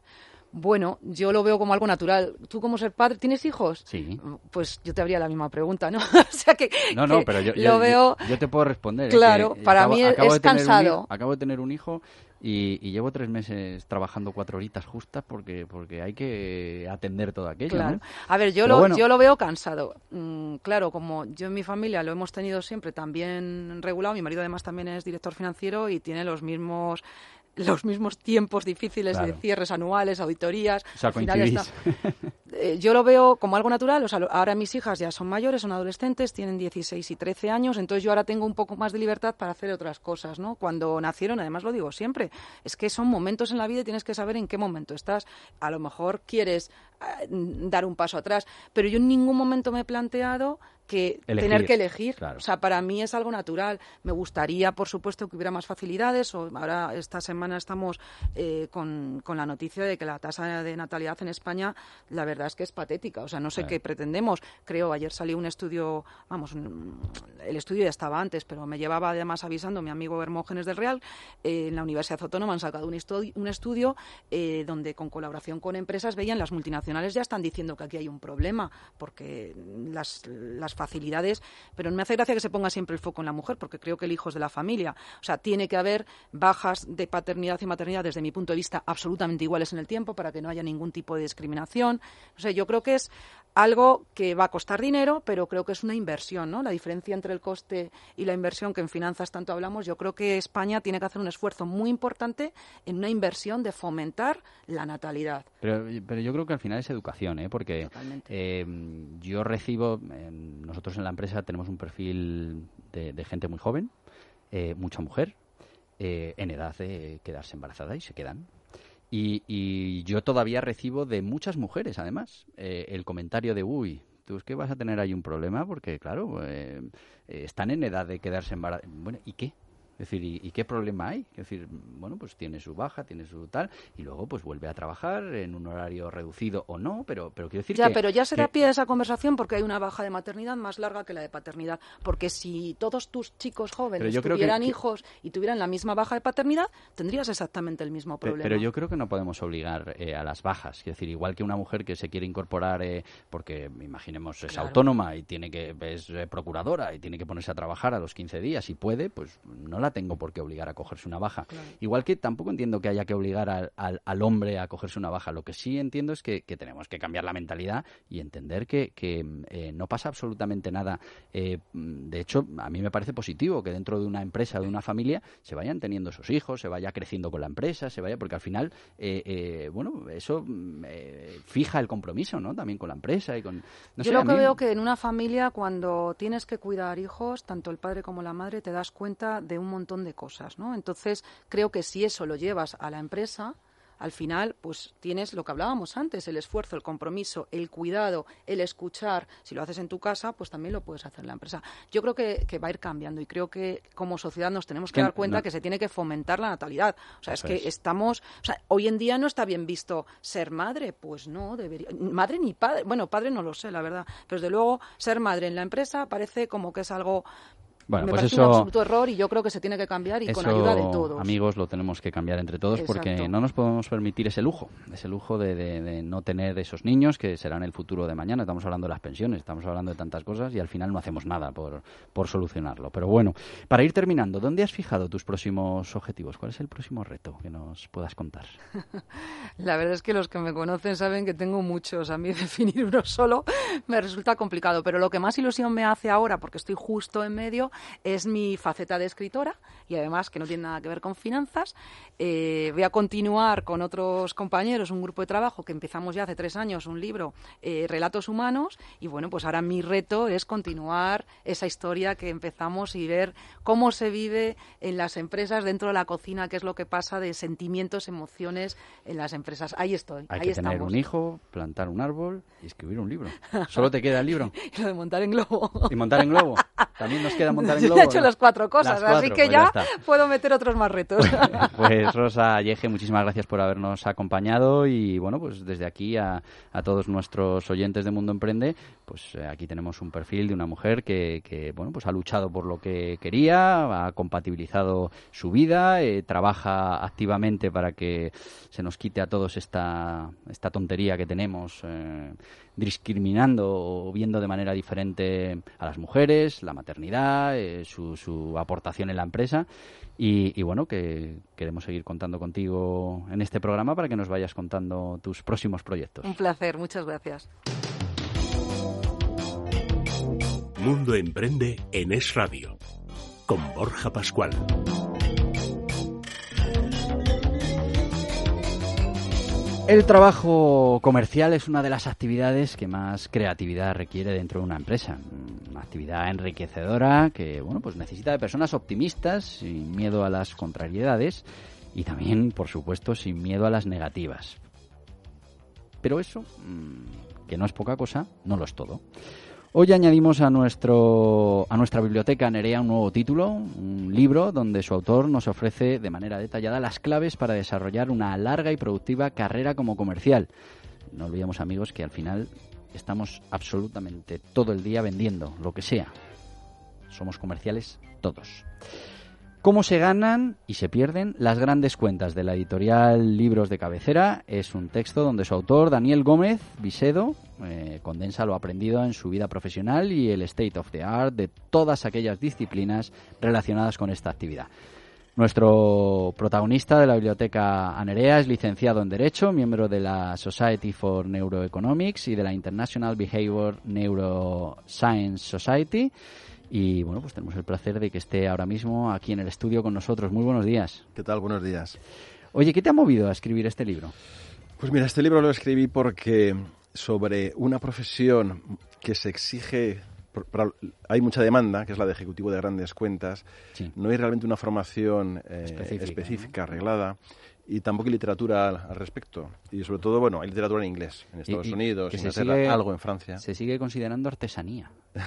Bueno, yo lo veo como algo natural. ¿Tú como ser padre tienes hijos? Sí. Pues yo te habría la misma pregunta, ¿no? o sea que, no, no, que pero yo, lo yo, veo... yo, yo te puedo responder. Claro, ¿eh? que para acabo, mí acabo es de cansado. Hijo, acabo de tener un hijo y, y llevo tres meses trabajando cuatro horitas justas porque porque hay que atender todo aquello, claro. ¿no? A ver, yo pero lo, bueno. yo lo veo cansado. Mm, claro, como yo en mi familia lo hemos tenido siempre también regulado, mi marido además también es director financiero y tiene los mismos... los mismos tiempos difíciles claro. de cierres anuales, auditorías. O sea, al final está, eh, yo lo veo como algo natural. O sea, ahora mis hijas ya son mayores, son adolescentes, tienen dieciséis y trece años, entonces yo ahora tengo un poco más de libertad para hacer otras cosas, ¿no? Cuando nacieron, además lo digo siempre, es que son momentos en la vida y tienes que saber en qué momento estás. A lo mejor quieres eh, dar un paso atrás, pero yo en ningún momento me he planteado que elegir, tener que elegir. Claro. O sea, para mí es algo natural. Me gustaría, por supuesto, que hubiera más facilidades. O ahora, esta semana estamos eh, con, con la noticia de que la tasa de natalidad en España, la verdad es que es patética. O sea, no sé claro. qué pretendemos. Creo, ayer salió un estudio, vamos, un, el estudio ya estaba antes, pero me llevaba además avisando mi amigo Hermógenes del Real. Eh, en la Universidad Autónoma han sacado un estudio, un estudio eh, donde, con colaboración con empresas, veían las multinacionales ya están diciendo que aquí hay un problema, porque las, las facilidades, pero no me hace gracia que se ponga siempre el foco en la mujer, porque creo que el hijo es de la familia. O sea, tiene que haber bajas de paternidad y maternidad, desde mi punto de vista, absolutamente iguales en el tiempo, para que no haya ningún tipo de discriminación. O sea, yo creo que es algo que va a costar dinero, pero creo que es una inversión, ¿no? La diferencia entre el coste y la inversión, que en finanzas tanto hablamos, yo creo que España tiene que hacer un esfuerzo muy importante en una inversión de fomentar la natalidad. Pero, pero yo creo que al final es educación, ¿eh? Porque eh, yo recibo, eh, nosotros en la empresa tenemos un perfil de, de gente muy joven, eh, mucha mujer, eh, en edad de quedarse embarazada y se quedan. Y, y yo todavía recibo de muchas mujeres, además, eh, el comentario de, uy, tú es que vas a tener ahí un problema porque, claro, eh, eh, están en edad de quedarse embarazadas. Bueno, ¿y qué? Es decir, ¿y, ¿y qué problema hay? Es decir, bueno, pues tiene su baja, tiene su tal, y luego pues vuelve a trabajar en un horario reducido o no, pero, pero quiero decir ya, que... pero ya será que... pie de esa conversación porque hay una baja de maternidad más larga que la de paternidad. Porque si todos tus chicos jóvenes tuvieran que, hijos y tuvieran la misma baja de paternidad, tendrías exactamente el mismo problema. Pero yo creo que no podemos obligar eh, a las bajas. Es decir, igual que una mujer que se quiere incorporar, eh, porque imaginemos es claro. autónoma y tiene que es eh, procuradora y tiene que ponerse a trabajar a los quince días y puede, pues no la tengo por qué obligar a cogerse una baja. Claro. Igual que tampoco entiendo que haya que obligar al, al, al hombre a cogerse una baja. Lo que sí entiendo es que, que tenemos que cambiar la mentalidad y entender que, que eh, no pasa absolutamente nada. Eh, de hecho, a mí me parece positivo que dentro de una empresa, de una familia, se vayan teniendo sus hijos, se vaya creciendo con la empresa, se vaya, porque al final, eh, eh, bueno, eso eh, fija el compromiso, ¿no? También con la empresa y con... No Yo sé, lo a que mí... veo que en una familia, cuando tienes que cuidar hijos, tanto el padre como la madre, te das cuenta de un montón de cosas, ¿no? Entonces, creo que si eso lo llevas a la empresa, al final, pues tienes lo que hablábamos antes, el esfuerzo, el compromiso, el cuidado, el escuchar. Si lo haces en tu casa, pues también lo puedes hacer en la empresa. Yo creo que, que va a ir cambiando y creo que como sociedad nos tenemos que, que dar cuenta no. que se tiene que fomentar la natalidad. O sea, Eso es que es. estamos... O sea, hoy en día no está bien visto ser madre. Pues no, debería... Madre ni padre. Bueno, padre no lo sé, la verdad. Pero desde luego, ser madre en la empresa parece como que es algo... Bueno, me pues parece eso, un absoluto error y yo creo que se tiene que cambiar y eso, con ayuda de todos. Amigos, lo tenemos que cambiar entre todos. Exacto. Porque no nos podemos permitir ese lujo, ese lujo de, de, de no tener esos niños que serán el futuro de mañana. Estamos hablando de las pensiones, estamos hablando de tantas cosas y al final no hacemos nada por, por solucionarlo. Pero bueno, para ir terminando, ¿dónde has fijado tus próximos objetivos? ¿Cuál es el próximo reto que nos puedas contar? La verdad es que los que me conocen saben que tengo muchos. A mí definir uno solo me resulta complicado, pero lo que más ilusión me hace ahora, porque estoy justo en medio, es mi faceta de escritora y además que no tiene nada que ver con finanzas. Eh, voy a continuar con otros compañeros, un grupo de trabajo que empezamos ya hace tres años, un libro, eh, Relatos Humanos, y bueno, pues ahora mi reto es continuar esa historia que empezamos y ver cómo se vive en las empresas, dentro de la cocina, qué es lo que pasa de sentimientos, emociones en las empresas. Ahí estoy, Hay ahí que estamos. Tener un hijo, plantar un árbol y escribir un libro. Solo te queda el libro. Y lo de montar en globo. Y montar en globo. También nos queda montar en Yo globo. he hecho ¿no? las cuatro cosas, las cuatro, así que pues ya, ya puedo meter otros más retos. Pues Rosa Yeje, muchísimas gracias por habernos acompañado y bueno, pues desde aquí a, a todos nuestros oyentes de Mundo Emprende, pues eh, aquí tenemos un perfil de una mujer que, que bueno, pues ha luchado por lo que quería, ha compatibilizado su vida, eh, trabaja activamente para que se nos quite a todos esta, esta tontería que tenemos, eh, discriminando o viendo de manera diferente a las mujeres, la maternidad, eh, su, su aportación en la empresa y, y bueno, que queremos seguir contando contigo en este programa para que nos vayas contando tus próximos proyectos. Un placer, muchas gracias. Mundo Emprende en Es Radio con Borja Pascual. El trabajo comercial es una de las actividades que más creatividad requiere dentro de una empresa. Una actividad enriquecedora que, bueno, pues necesita de personas optimistas, sin miedo a las contrariedades y también, por supuesto, sin miedo a las negativas. Pero eso, que no es poca cosa, no lo es todo. Hoy añadimos a nuestro a nuestra biblioteca Nerea un nuevo título, un libro donde su autor nos ofrece de manera detallada las claves para desarrollar una larga y productiva carrera como comercial. No olvidemos, amigos, que al final estamos absolutamente todo el día vendiendo lo que sea. Somos comerciales todos. ¿Cómo se ganan y se pierden las grandes cuentas? De la editorial Libros de Cabecera. Es un texto donde su autor, Daniel Gómez Visedo, eh, condensa lo aprendido en su vida profesional y el state of the art de todas aquellas disciplinas relacionadas con esta actividad. Nuestro protagonista de la biblioteca Anerea es licenciado en Derecho, miembro de la Society for Neuroeconomics y de la International Behavior Neuroscience Society. Y bueno, pues tenemos el placer de que esté ahora mismo aquí en el estudio con nosotros. Muy buenos días. ¿Qué tal? Buenos días. Oye, ¿qué te ha movido a escribir este libro? Pues mira, este libro lo escribí porque sobre una profesión que se exige, hay mucha demanda, que es la de ejecutivo de grandes cuentas, sí. No hay realmente una formación eh, específica, específica ¿no? arreglada. Y tampoco hay literatura al, al respecto. Y sobre todo, bueno, hay literatura en inglés, en Estados y, y Unidos, en Inglaterra, sigue, algo en Francia. Se sigue considerando artesanía.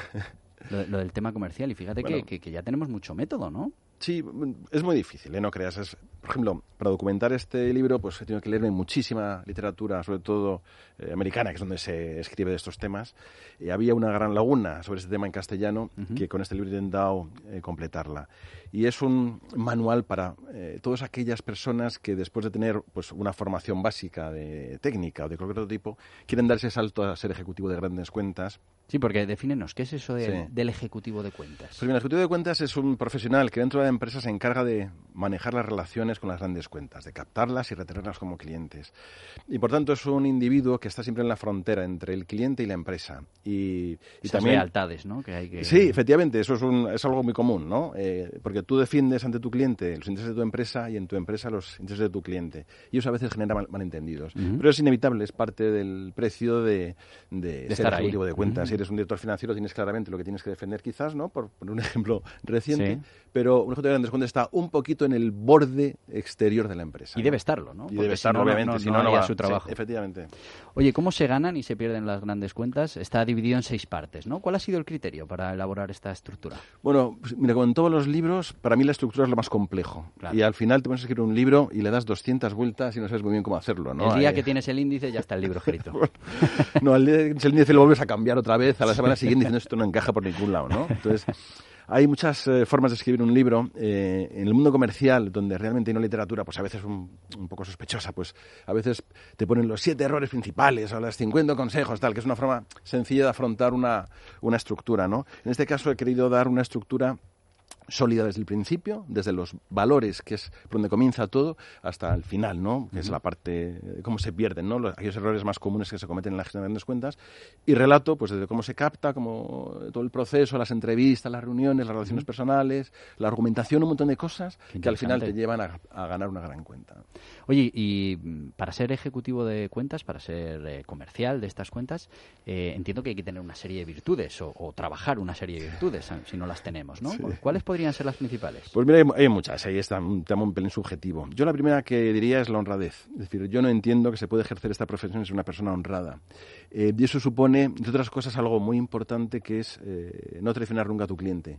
Lo, lo del tema comercial, y fíjate bueno, que, que, que ya tenemos mucho método, ¿no? Sí, es muy difícil, ¿eh? No creas. Es, por ejemplo, para documentar este libro, pues he tenido que leerme muchísima literatura, sobre todo eh, americana, que es donde se escribe de estos temas. Y había una gran laguna sobre este tema en castellano, uh-huh. que con este libro he intentado eh, completarla. Y es un manual para eh, todas aquellas personas que después de tener pues una formación básica de técnica o de cualquier otro tipo, quieren darse salto a ser ejecutivo de grandes cuentas. Sí, porque defínenos, ¿qué es eso de, sí. del ejecutivo de cuentas? Pues bien, el ejecutivo de cuentas es un profesional que dentro de la empresa se encarga de manejar las relaciones con las grandes cuentas, de captarlas y retenerlas como clientes. Y por tanto es un individuo que está siempre en la frontera entre el cliente y la empresa. Y, y Esas también lealtades, ¿no? Que hay que... Sí, efectivamente, eso es, un, es algo muy común, ¿no? Eh, porque tú defiendes ante tu cliente los intereses de tu empresa y en tu empresa los intereses de tu cliente. Y eso a veces genera mal, malentendidos. Uh-huh. Pero es inevitable, es parte del precio de, de, de ser ejecutivo ahí. de cuentas. Uh-huh. Si eres un director financiero tienes claramente lo que tienes que defender quizás, ¿no? Por poner un ejemplo reciente. Sí. Pero un ejecutivo de grandes cuentas está un poquito en el borde exterior de la empresa. Y ¿no? debe estarlo, ¿no? Y Porque debe estarlo, si no, obviamente. No, no, si no, no, no va a su trabajo. Sí, efectivamente. Oye, ¿cómo se ganan y se pierden las grandes cuentas? Está dividido en seis partes, ¿no? ¿Cuál ha sido el criterio para elaborar esta estructura? Bueno, pues, mira, como en todos los libros, para mí la estructura es lo más complejo. Claro. Y al final te pones a escribir un libro y le das doscientas vueltas y no sabes muy bien cómo hacerlo, ¿no? El día Ahí... que tienes el índice ya está el libro escrito. No, al día que tienes el índice lo vuelves a cambiar otra vez a la semana siguiente diciendo esto no encaja por ningún lado, ¿no? Entonces... Hay muchas eh, formas de escribir un libro. Eh, en el mundo comercial, donde realmente hay una literatura, pues a veces un, un poco sospechosa, pues a veces te ponen los siete errores principales o los cincuenta consejos, tal, que es una forma sencilla de afrontar una, una estructura, ¿no? En este caso he querido dar una estructura sólida desde el principio, desde los valores, que es por donde comienza todo, hasta el final, ¿no? Que uh-huh. es la parte, cómo se pierden, ¿no? Los, aquellos errores más comunes que se cometen en la gestión de grandes cuentas. Y relato, pues desde cómo se capta, como todo el proceso, las entrevistas, las reuniones, las relaciones uh-huh. personales, la argumentación, un montón de cosas que al final te llevan a, a ganar una gran cuenta. Oye, y para ser ejecutivo de cuentas, para ser eh, comercial de estas cuentas, eh, entiendo que hay que tener una serie de virtudes o, o trabajar una serie de virtudes, si no las tenemos, ¿no? Sí. ¿Cuáles podrían ser las principales? Pues mira, hay, hay muchas, ahí está un tema un pelín subjetivo. Yo la primera que diría es la honradez. Es decir, yo no entiendo que se puede ejercer esta profesión si es una persona honrada. Eh, y eso supone, entre otras cosas, algo muy importante que es eh, no traicionar nunca a tu cliente.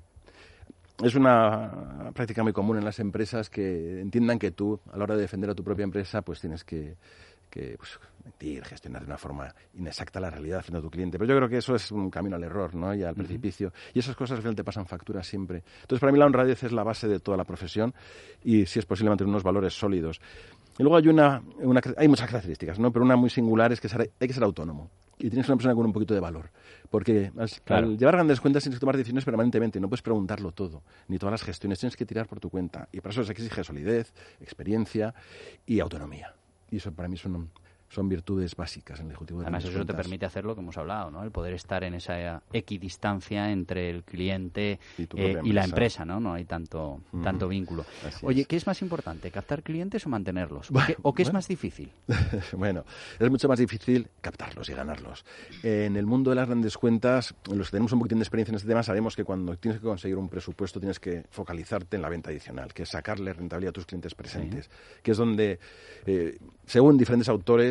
Es una práctica muy común en las empresas que entiendan que tú, a la hora de defender a tu propia empresa, pues tienes que, que pues, mentir, gestionar de una forma inexacta la realidad frente a tu cliente. Pero yo creo que eso es un camino al error, ¿no? Y al precipicio. Uh-huh. Y esas cosas al final te pasan factura siempre. Entonces, para mí la honradez es la base de toda la profesión y, si es posible, mantener unos valores sólidos. Y luego hay una, una hay muchas características, ¿no? Pero una muy singular es que ser, hay que ser autónomo. Y tienes que ser una persona con un poquito de valor. Porque al, claro. al llevar grandes cuentas tienes que tomar decisiones permanentemente. No puedes preguntarlo todo, ni todas las gestiones. Tienes que tirar por tu cuenta. Y para eso se exige solidez, experiencia y autonomía. Y eso para mí son... son virtudes básicas en el ejecutivo de Además, eso cuentas. te permite hacer lo que hemos hablado, ¿no? El poder estar en esa equidistancia entre el cliente y, eh, y la empresa, ¿no? No hay tanto uh-huh. tanto vínculo. Así Oye, es. ¿qué es más importante? ¿Captar clientes o mantenerlos? ¿O qué, o qué bueno. es más difícil? Bueno, es mucho más difícil captarlos y ganarlos. En el mundo de las grandes cuentas, los que tenemos un poquitín de experiencia en este tema, sabemos que cuando tienes que conseguir un presupuesto tienes que focalizarte en la venta adicional, que es sacarle rentabilidad a tus clientes presentes, sí. que es donde, eh, según diferentes autores,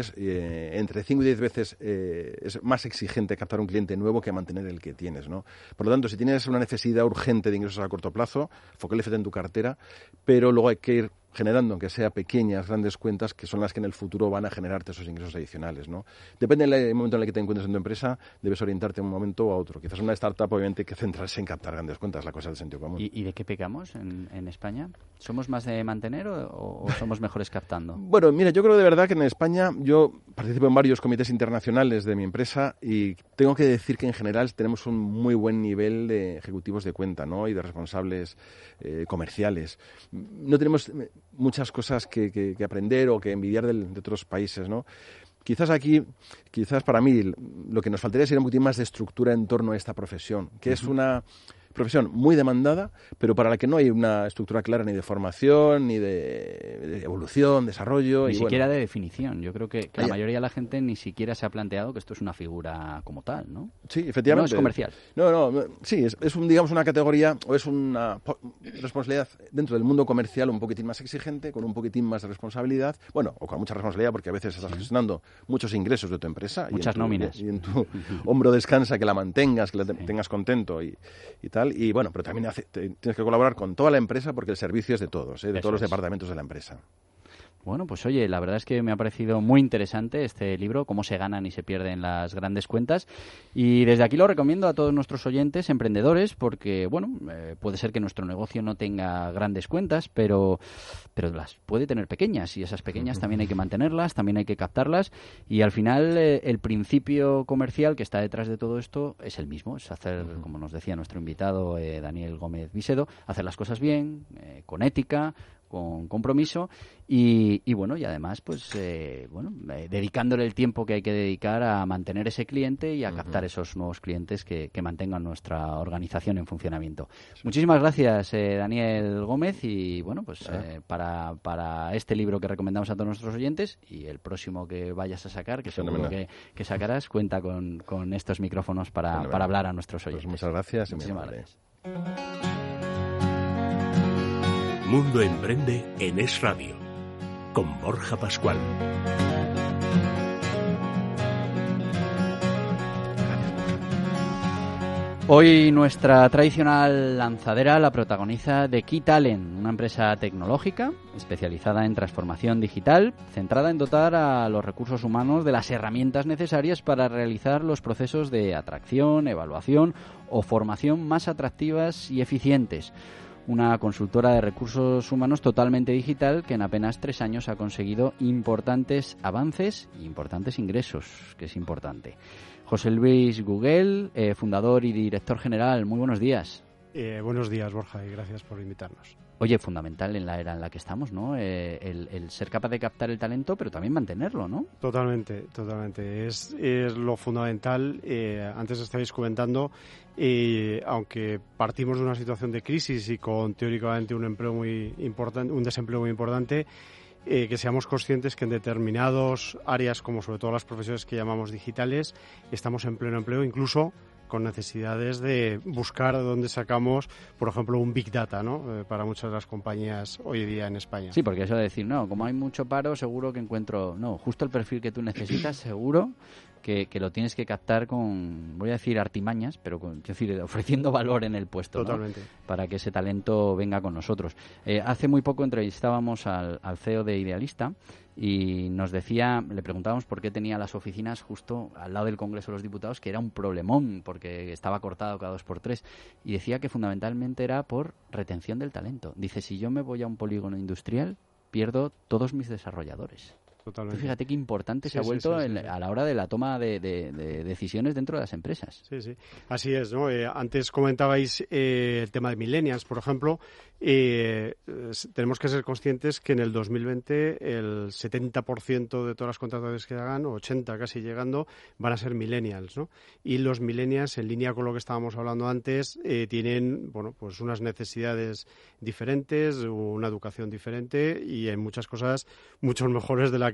es eh, entre cinco y diez veces eh, es más exigente captar un cliente nuevo que mantener el que tienes, ¿no? Por lo tanto, si tienes una necesidad urgente de ingresos a corto plazo, focalízate en tu cartera, pero luego hay que ir generando, aunque sea pequeñas, grandes cuentas, que son las que en el futuro van a generarte esos ingresos adicionales, ¿no? Depende del momento en el que te encuentres en tu empresa, debes orientarte de un momento a otro. Quizás una startup, obviamente, hay que centrarse en captar grandes cuentas, la cosa del sentido común. ¿Y, y de qué pecamos en, en España? ¿Somos más de mantener o, o somos mejores captando? Bueno, mira, yo creo de verdad que en España, yo participo en varios comités internacionales de mi empresa y tengo que decir que en general tenemos un muy buen nivel de ejecutivos de cuenta, ¿no? Y de responsables eh, comerciales. No tenemos muchas cosas que, que, que aprender o que envidiar del, de otros países, ¿no? Quizás aquí, quizás para mí, lo que nos faltaría sería un poquitín más de estructura en torno a esta profesión, que uh-huh. es una profesión muy demandada, pero para la que no hay una estructura clara ni de formación, ni de, de evolución, desarrollo. Ni y siquiera bueno, de definición. Yo creo que, que la mayoría de la gente ni siquiera se ha planteado que esto es una figura como tal, ¿no? Sí, efectivamente. No es comercial. No, no, sí, es, es un, digamos, una categoría o es una responsabilidad dentro del mundo comercial un poquitín más exigente, con un poquitín más de responsabilidad, bueno, o con mucha responsabilidad porque a veces estás gestionando muchos ingresos de tu empresa. Muchas y tu, nóminas. Y en tu hombro descansa que la mantengas, que la te, sí. tengas contento y, y tal. Y bueno, pero también hace, te, tienes que colaborar con toda la empresa porque el servicio es de todos, ¿eh? de Eso todos los es. departamentos de la empresa. Bueno, pues oye, la verdad es que me ha parecido muy interesante este libro, cómo se ganan y se pierden las grandes cuentas. Y desde aquí lo recomiendo a todos nuestros oyentes emprendedores porque, bueno, eh, puede ser que nuestro negocio no tenga grandes cuentas, pero, pero las puede tener pequeñas y esas pequeñas también hay que mantenerlas, también hay que captarlas. Y al final eh, el principio comercial que está detrás de todo esto es el mismo, es hacer, como nos decía nuestro invitado eh, Daniel Gómez Visedo, hacer las cosas bien, eh, con ética, con compromiso y, y bueno, y además pues eh, bueno, eh, dedicándole el tiempo que hay que dedicar a mantener ese cliente y a uh-huh. captar esos nuevos clientes que, que mantengan nuestra organización en funcionamiento. Sí. Muchísimas gracias eh, Daniel Gómez y bueno, pues eh, para, para este libro que recomendamos a todos nuestros oyentes y el próximo que vayas a sacar, que seguro que, que sacarás, cuenta con, con estos micrófonos para, para hablar a nuestros oyentes. Pues muchas gracias. Muchísimas gracias. Mundo Emprende en Es Radio, con Borja Pascual. Hoy nuestra tradicional lanzadera la protagoniza The Key Talent, una empresa tecnológica especializada en transformación digital, centrada en dotar a los recursos humanos de las herramientas necesarias para realizar los procesos de atracción, evaluación o formación más atractivas y eficientes. Una consultora de recursos humanos totalmente digital que en apenas tres años ha conseguido importantes avances y importantes ingresos, que es importante. José Luis Gugel, eh, fundador y director general, muy buenos días. Eh, buenos días, Borja, y gracias por invitarnos. Oye, fundamental en la era en la que estamos, ¿no? Eh, el, el ser capaz de captar el talento, pero también mantenerlo, ¿no? Totalmente, totalmente. Es, es lo fundamental. Eh, antes estabais comentando, eh, aunque partimos de una situación de crisis y con teóricamente un empleo muy importante, un desempleo muy importante, eh, que seamos conscientes que en determinadas áreas, como sobre todo las profesiones que llamamos digitales, estamos en pleno empleo, incluso con necesidades de buscar dónde sacamos, por ejemplo, un Big Data, ¿no? Eh, para muchas de las compañías hoy día en España. Sí, porque eso de decir, no, como hay mucho paro, seguro que encuentro, no, justo el perfil que tú necesitas, seguro que, que lo tienes que captar con, voy a decir artimañas, pero con, quiero decir, ofreciendo valor en el puesto, Totalmente. ¿no? Para que ese talento venga con nosotros. Eh, hace muy poco entrevistábamos al, al C E O de Idealista y nos decía, le preguntábamos por qué tenía las oficinas justo al lado del Congreso de los Diputados, que era un problemón porque estaba cortado cada dos por tres, y decía que fundamentalmente era por retención del talento. Dice, si yo me voy a un polígono industrial, pierdo todos mis desarrolladores. Totalmente. Fíjate qué importante sí, se ha vuelto sí, sí, sí, en, sí. a la hora de la toma de, de, de decisiones dentro de las empresas. Sí, sí, así es, ¿no? Eh, antes comentabais eh, el tema de millennials, por ejemplo. Eh, tenemos que ser conscientes que en el dos mil veinte el setenta por ciento de todas las contrataciones que hagan, o ochenta casi llegando, van a ser millennials, ¿no? Y los millennials, en línea con lo que estábamos hablando antes, eh, tienen, bueno, pues unas necesidades diferentes, una educación diferente y en muchas cosas mucho mejores de la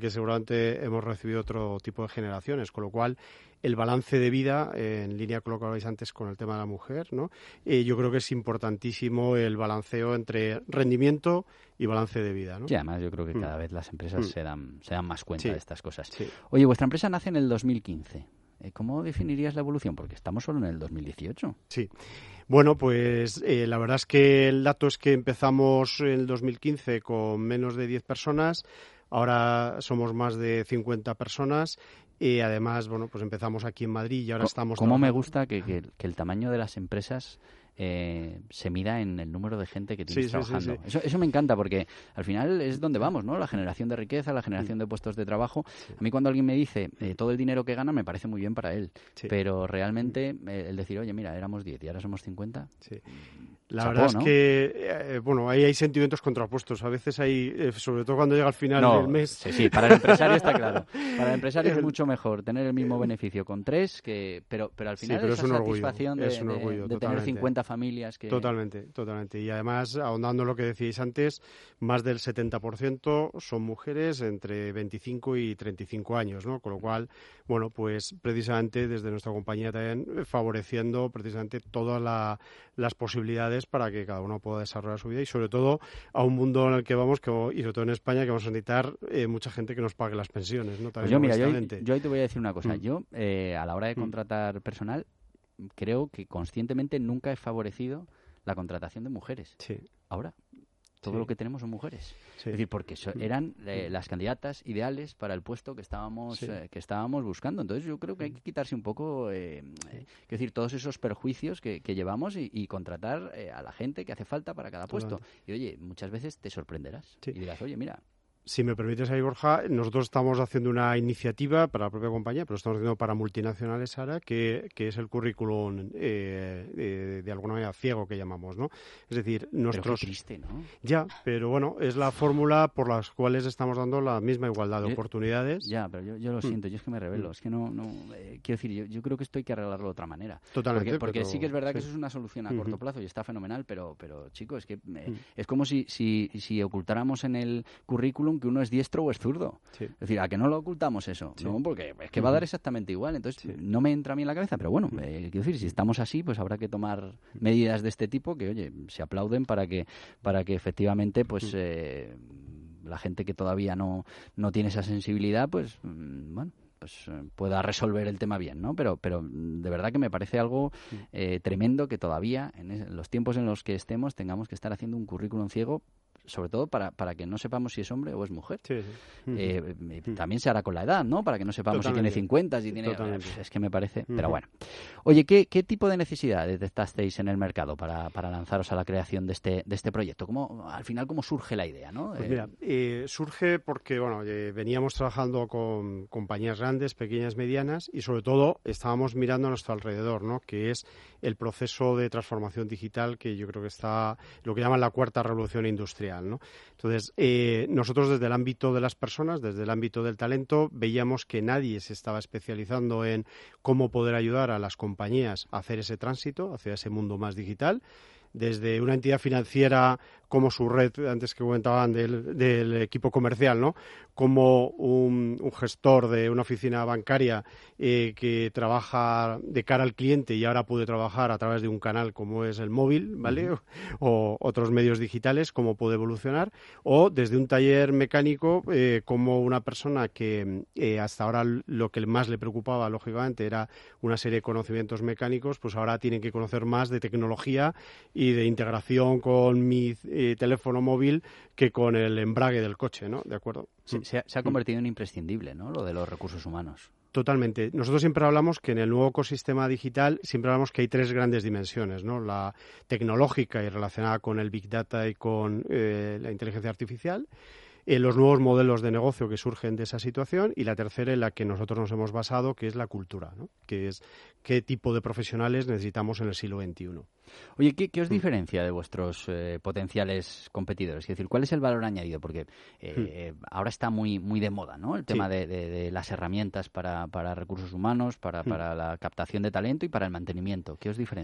que seguramente hemos recibido otro tipo de generaciones, con lo cual el balance de vida, eh, en línea con lo que hablabais antes con el tema de la mujer, ¿no? Eh, yo creo que es importantísimo el balanceo entre rendimiento y balance de vida, ¿no? Sí, además yo creo que cada mm. vez las empresas mm. se dan se dan más cuenta sí. de estas cosas. Sí. Oye, vuestra empresa nace en el dos mil quince. ¿Cómo definirías la evolución? Porque estamos solo en el dos mil dieciocho. Sí. Bueno, pues eh, la verdad es que el dato es que empezamos en el dos mil quince con menos de diez personas. Ahora somos más de cincuenta personas y además, bueno, pues empezamos aquí en Madrid y ahora estamos... ¿Cómo me trabajando... gusta que, que, que el tamaño de las empresas eh, se mida en el número de gente que tienes sí, trabajando? Sí, sí, sí. Eso, eso me encanta porque al final es donde vamos, ¿no? La generación de riqueza, la generación de puestos de trabajo. Sí. A mí cuando alguien me dice eh, todo el dinero que gana me parece muy bien para él, Sí. pero realmente eh, el decir, oye, mira, éramos diez y ahora somos cincuenta... Sí. La Chapó, verdad ¿no? es que, eh, bueno, ahí hay sentimientos contrapuestos. A veces hay, eh, sobre todo cuando llega al final no, del mes... Sí, sí, para el empresario está claro. Para el empresario es mucho mejor tener el mismo beneficio con tres, que pero, pero al final sí, pero esa es un orgullo, satisfacción de, es un de- orgullo, de tener totalmente. cincuenta familias que... Totalmente, totalmente. Y además, ahondando en lo que decíais antes, más del setenta por ciento son mujeres entre veinticinco y treinta y cinco años, ¿no? Con lo cual, bueno, pues precisamente desde nuestra compañía también favoreciendo precisamente todas la, las posibilidades para que cada uno pueda desarrollar su vida y sobre todo a un mundo en el que vamos, que, y sobre todo en España, que vamos a necesitar eh, mucha gente que nos pague las pensiones, ¿no? Pues También yo, mira, yo, honestamente. yo ahí te voy a decir una cosa. Mm. Yo, eh, a la hora de Mm. contratar personal, creo que conscientemente nunca he favorecido la contratación de mujeres. Sí, Ahora, todo Sí. lo que tenemos son mujeres. sí. Es decir, porque so- Mm. eran eh, las candidatas ideales para el puesto que estábamos Sí. eh, que estábamos buscando. Entonces yo creo que hay que quitarse un poco, eh, eh, quiero decir, todos esos perjuicios que, que llevamos y, y contratar eh, a la gente que hace falta para cada puesto. Y oye, muchas veces te sorprenderás Sí. y dirás, oye, mira, Si me permites ahí, Borja, nosotros estamos haciendo una iniciativa para la propia compañía, pero estamos haciendo para multinacionales ahora, que, que es el currículum eh, de, de alguna manera ciego que llamamos, ¿no? Es decir, pero nuestros... qué triste, ¿no? Ya, pero bueno, es la fórmula por las cuales estamos dando la misma igualdad de Yo- oportunidades. Ya, pero yo, yo lo Mm. siento, yo es que me revelo, Mm. es que no, no eh, quiero decir, yo, yo creo que esto hay que arreglarlo de otra manera. Totalmente. Porque, porque pero- sí que es verdad que sí. eso es una solución a Ujú. corto plazo y está fenomenal, pero, pero chicos, es que eh, Mm. es como si, si, si ocultáramos en el currículum que uno es diestro o es zurdo. Sí. Es decir, ¿a que no lo ocultamos eso? Sí. No, porque es que va a Ujú. dar exactamente igual. Entonces, Sí. no me entra a mí en la cabeza, pero bueno, eh, quiero decir, si estamos así, pues habrá que tomar medidas de este tipo que, oye, se aplauden para que, para que efectivamente, pues, eh, la gente que todavía no, no tiene esa sensibilidad, pues, mm, bueno, pues eh, pueda resolver el tema bien, ¿no? Pero, pero mm, de verdad que me parece algo eh, tremendo que todavía, en, es- en los tiempos en los que estemos, tengamos que estar haciendo un currículum ciego, sobre todo para, para que no sepamos si es hombre o es mujer. Sí, sí. Ujú. Eh, eh, también se hará con la edad, ¿no? Para que no sepamos si Totalmente. tiene cincuenta, si tiene... Totalmente. Es que me parece... Pero Ujú. bueno. Oye, ¿qué, qué tipo de necesidades detectasteis en el mercado para, para lanzaros a la creación de este, de este proyecto? ¿Cómo, al final, ¿cómo surge la idea, no? Pues Eh, mira, eh, surge porque bueno, eh, veníamos trabajando con compañías grandes, pequeñas, medianas y sobre todo estábamos mirando a nuestro alrededor, ¿no? Que es el proceso de transformación digital que yo creo que está lo que llaman la cuarta revolución industrial, ¿no? Entonces, eh, nosotros desde el ámbito de las personas, desde el ámbito del talento, veíamos que nadie se estaba especializando en cómo poder ayudar a las compañías a hacer ese tránsito hacia ese mundo más digital. Desde una entidad financiera como su red, antes que comentaban del, del equipo comercial, ¿no? Como un, un gestor de una oficina bancaria eh, que trabaja de cara al cliente y ahora puede trabajar a través de un canal como es el móvil, ¿vale? Uh-huh. O otros medios digitales, cómo puede evolucionar. O desde un taller mecánico, eh, como una persona que eh, hasta ahora lo que más le preocupaba, lógicamente, era una serie de conocimientos mecánicos, pues ahora tienen que conocer más de tecnología y de integración con mi eh, teléfono móvil que con el embrague del coche, ¿no? ¿De acuerdo? se, se ha, se ha convertido en imprescindible, ¿no? Lo de los recursos humanos. Totalmente. Nosotros siempre hablamos que en el nuevo ecosistema digital siempre hablamos que hay tres grandes dimensiones, ¿no? La tecnológica y relacionada con el Big Data y con eh, la inteligencia artificial. Eh, los nuevos modelos de negocio que surgen de esa situación y la tercera en la que nosotros nos hemos basado, que es la cultura, ¿no? Que es qué tipo de profesionales necesitamos en el siglo veintiuno. Oye, ¿qué, qué os diferencia de vuestros eh, potenciales competidores? Es decir, ¿cuál es el valor añadido? Porque eh, hmm. ahora está muy muy de moda, ¿no? El tema sí. de, de, de las herramientas para, para recursos humanos, para, hmm. para la captación de talento y para el mantenimiento. ¿Qué os diferencia?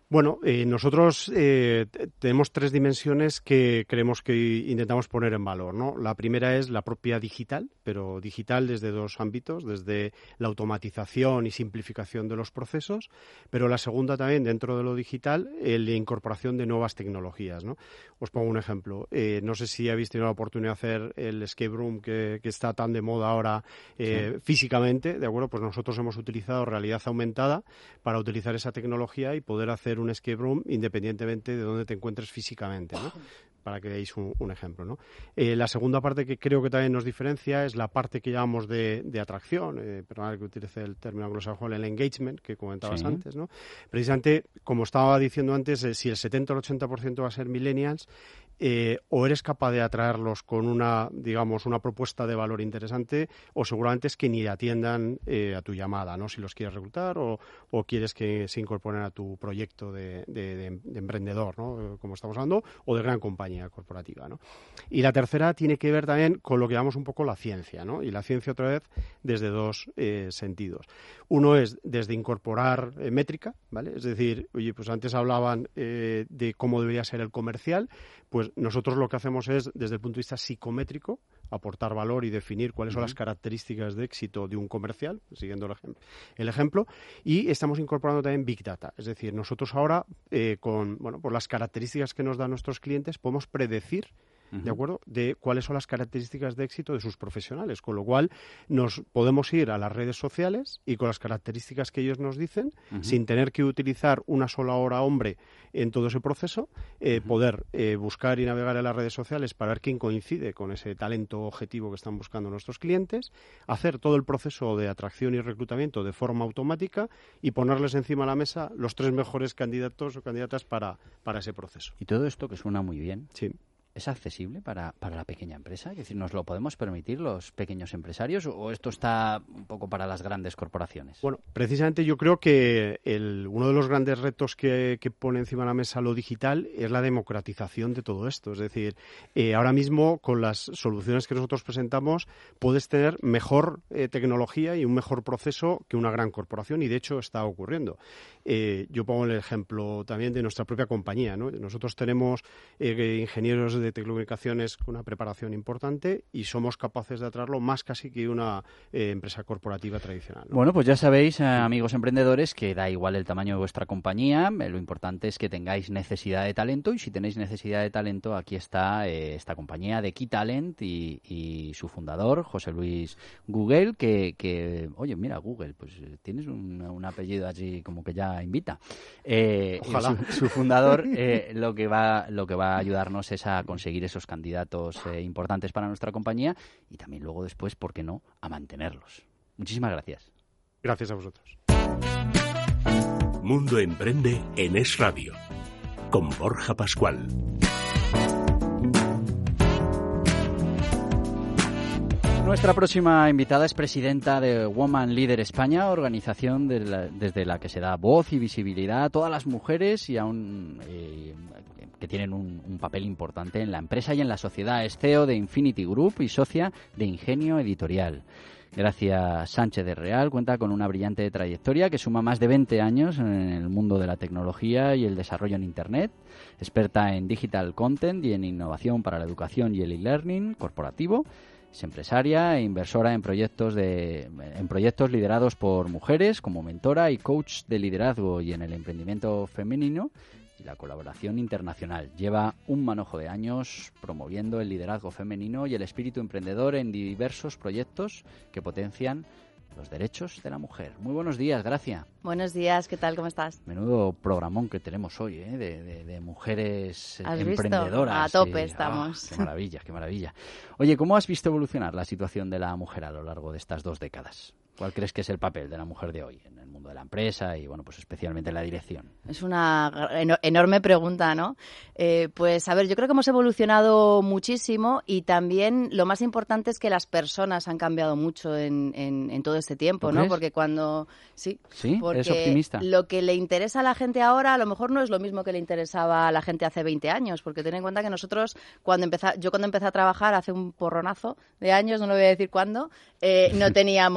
Bueno, eh, nosotros eh, tenemos tres dimensiones que creemos que intentamos poner en valor, ¿no? La primera es la propia digital, pero digital desde dos ámbitos, desde la automatización y simplificación de los procesos, pero la segunda también, dentro de lo digital, eh, la incorporación de nuevas tecnologías, ¿no? Os pongo un ejemplo. Eh, no sé si habéis tenido la oportunidad de hacer el escape room que, que está tan de moda ahora eh, sí. físicamente, ¿de acuerdo? Pues nosotros hemos utilizado realidad aumentada para utilizar esa tecnología y poder hacer un escape room independientemente de dónde te encuentres físicamente, ¿no? Para que veáis un, un ejemplo, ¿no? Eh, la segunda parte que creo que también nos diferencia es la parte que llamamos de, de atracción, eh, perdonad que utilice el término anglosajón, el engagement, que comentabas sí. antes, ¿no? Precisamente, como estaba diciendo antes, eh, si el setenta o el ochenta por ciento va a ser millennials, eh, o eres capaz de atraerlos con una, digamos, una propuesta de valor interesante, o seguramente es que ni atiendan eh, a tu llamada, ¿no? Si los quieres reclutar o, o quieres que se incorporen a tu proyecto de, de, de, de emprendedor, ¿no? Como estamos hablando, o de gran compañía corporativa, ¿no? Y la tercera tiene que ver también con lo que llamamos un poco la ciencia, ¿no? Y la ciencia otra vez desde dos eh, sentidos. Uno es desde incorporar eh, métrica, ¿vale? Es decir, oye, pues antes hablaban eh, de cómo debería ser el comercial, pues nosotros lo que hacemos es, desde el punto de vista psicométrico, aportar valor y definir cuáles uh-huh. son las características de éxito de un comercial, siguiendo el, ejem- el ejemplo, y estamos incorporando también Big Data. Es decir, nosotros ahora, eh, con bueno, por las características que nos dan nuestros clientes, podemos predecir ¿de acuerdo? De cuáles son las características de éxito de sus profesionales, con lo cual nos podemos ir a las redes sociales y con las características que ellos nos dicen, uh-huh. sin tener que utilizar una sola hora hombre en todo ese proceso, eh, uh-huh. poder eh, buscar y navegar en las redes sociales para ver quién coincide con ese talento objetivo que están buscando nuestros clientes, hacer todo el proceso de atracción y reclutamiento de forma automática y ponerles encima de la mesa los tres mejores candidatos o candidatas para, para ese proceso. Y todo esto que suena muy bien. Sí. ¿Es accesible para, para la pequeña empresa? Es decir, ¿nos lo podemos permitir los pequeños empresarios o esto está un poco para las grandes corporaciones? Bueno, precisamente yo creo que el, uno de los grandes retos que, que pone encima de la mesa lo digital es la democratización de todo esto. Es decir, eh, ahora mismo con las soluciones que nosotros presentamos puedes tener mejor eh, tecnología y un mejor proceso que una gran corporación y de hecho está ocurriendo. Eh, yo pongo el ejemplo también de nuestra propia compañía, ¿no? Nosotros tenemos eh, ingenieros de telecomunicaciones con una preparación importante y somos capaces de atraerlo más casi que una eh, empresa corporativa tradicional, ¿no? Bueno, pues ya sabéis, eh, amigos emprendedores, que da igual el tamaño de vuestra compañía, eh, lo importante es que tengáis necesidad de talento y si tenéis necesidad de talento, aquí está eh, esta compañía de Key Talent y, y su fundador, José Luis Google, que, que oye, mira, Google, pues tienes un, un apellido así como que ya invita. Eh, Ojalá. Su, su fundador eh, lo que va lo que va a ayudarnos es a conseguir esos candidatos eh, importantes para nuestra compañía y también luego después, ¿por qué no?, a mantenerlos. Muchísimas gracias. Gracias a vosotros. Mundo Emprende en Es Radio, con Borja Pascual. Nuestra próxima invitada es presidenta de Woman Leader España, organización de la, desde la que se da voz y visibilidad a todas las mujeres y aún eh, que tienen un, un papel importante en la empresa y en la sociedad. Es C E O de Infinity Group y socia de Ingenio Editorial. Gracia Sánchez de Real cuenta con una brillante trayectoria que suma más de veinte años en el mundo de la tecnología y el desarrollo en Internet, experta en digital content y en innovación para la educación y el e-learning corporativo. Es empresaria e inversora en proyectos de en proyectos liderados por mujeres como mentora y coach de liderazgo y en el emprendimiento femenino y la colaboración internacional. Lleva un manojo de años promoviendo el liderazgo femenino y el espíritu emprendedor en diversos proyectos que potencian los derechos de la mujer. Muy buenos días, Gracia. Buenos días, ¿qué tal? ¿Cómo estás? Menudo programón que tenemos hoy, ¿eh? de, de, de mujeres ¿Has emprendedoras. Visto? A tope y, estamos. Oh, qué maravilla, qué maravilla. Oye, ¿cómo has visto evolucionar la situación de la mujer a lo largo de estas dos décadas? ¿Cuál crees que es el papel de la mujer de hoy en el mundo de la empresa y, bueno, pues especialmente en la dirección? Es una eno- enorme pregunta, ¿no? Eh, pues, a ver, yo creo que hemos evolucionado muchísimo y también lo más importante es que las personas han cambiado mucho en, en, en todo este tiempo, ¿no? ¿Crees? Porque cuando... Sí, ¿Sí? porque ¿Eres optimista? lo que le interesa a la gente ahora a lo mejor no es lo mismo que le interesaba a la gente hace veinte años, porque ten en cuenta que nosotros, cuando empezá, yo cuando empecé a trabajar hace un porronazo de años, no lo voy a decir cuándo, eh, no teníamos móvil.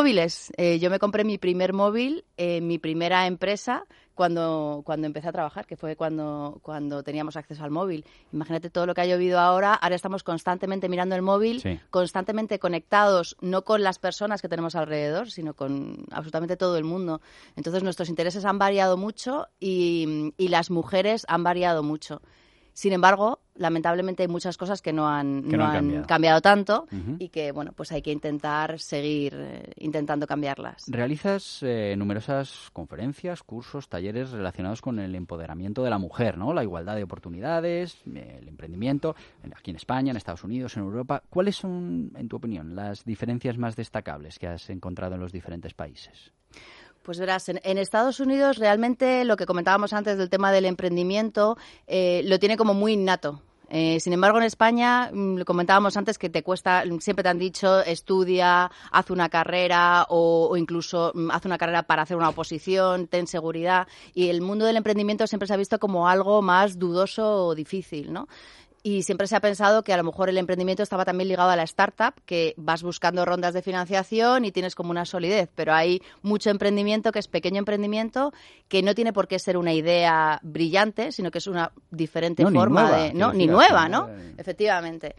móviles. Eh, yo me compré mi primer móvil en mi primera empresa cuando, cuando empecé a trabajar, que fue cuando, cuando teníamos acceso al móvil. Imagínate todo lo que ha llovido ahora. Ahora estamos constantemente mirando el móvil, sí. constantemente conectados, no con las personas que tenemos alrededor, sino con absolutamente todo el mundo. Entonces nuestros intereses han variado mucho y, y las mujeres han variado mucho. Sin embargo, lamentablemente hay muchas cosas que no han, que no no han han cambiado. cambiado tanto Uh-huh. y que, bueno, pues hay que intentar seguir eh, intentando cambiarlas. Realizas eh, numerosas conferencias, cursos, talleres relacionados con el empoderamiento de la mujer, ¿no? La igualdad de oportunidades, eh, el emprendimiento, aquí en España, en Estados Unidos, en Europa. ¿Cuáles son, en tu opinión, las diferencias más destacables que has encontrado en los diferentes países? Pues verás, en, en Estados Unidos realmente lo que comentábamos antes del tema del emprendimiento eh, lo tiene como muy innato. Eh, sin embargo, en España, mmm, lo comentábamos antes que te cuesta, siempre te han dicho, estudia, haz una carrera o, o incluso mmm, haz una carrera para hacer una oposición, ten seguridad. Y el mundo del emprendimiento siempre se ha visto como algo más dudoso o difícil, ¿no? Y siempre se ha pensado que a lo mejor el emprendimiento estaba también ligado a la startup, que vas buscando rondas de financiación y tienes como una solidez. Pero hay mucho emprendimiento que es pequeño emprendimiento, que no tiene por qué ser una idea brillante, sino que es una diferente no, forma ni nueva, de... No, ni decir, nueva, así, ¿no? Eh... Efectivamente.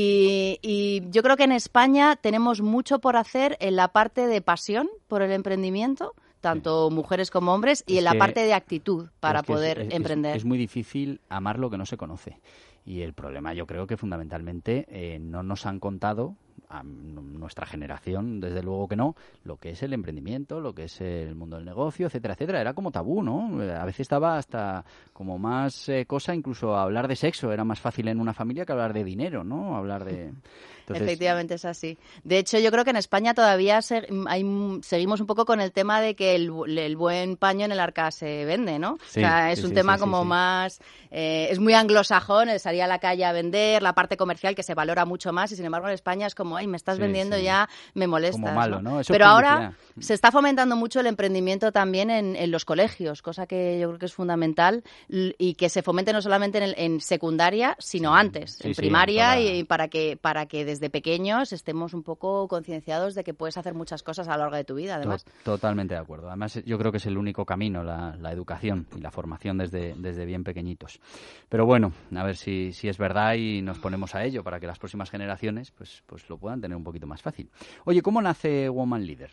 Y, y yo creo que en España tenemos mucho por hacer en la parte de pasión por el emprendimiento, tanto sí. mujeres como hombres, y es en la que, parte de actitud para es que poder es, es, emprender. Es, es muy difícil amar lo que no se conoce. Y el problema yo creo que fundamentalmente eh, no nos han contado, a nuestra generación desde luego que no, lo que es el emprendimiento, lo que es el mundo del negocio, etcétera, etcétera. Era como tabú, ¿no? A veces estaba hasta como más eh, cosa, incluso hablar de sexo era más fácil en una familia que hablar de dinero, ¿no? Hablar de... Entonces... Efectivamente es así. De hecho, yo creo que en España todavía se, hay, seguimos un poco con el tema de que el, el buen paño en el arca se vende, ¿no? Sí, o sea, es sí, un sí, tema sí, como sí, sí. más... Eh, es muy anglosajón, el salir a la calle a vender, la parte comercial que se valora mucho más y sin embargo en España es como, ay, me estás sí, vendiendo sí. ya, me molestas. Como malo, ¿no? ¿no? Eso Pero es ahora se está fomentando mucho el emprendimiento también en, en los colegios, cosa que yo creo que es fundamental y que se fomente no solamente en, el, en secundaria, sino sí, antes, sí, en sí, primaria toda... y para que, para que desde pequeños estemos un poco concienciados de que puedes hacer muchas cosas a lo largo de tu vida, además. Totalmente de acuerdo. Además, yo creo que es el único camino, la, la educación y la formación desde, desde bien pequeñitos. Pero bueno, a ver si, si es verdad y nos ponemos a ello para que las próximas generaciones pues, pues lo puedan tener un poquito más fácil. Oye, ¿cómo nace Woman Leader?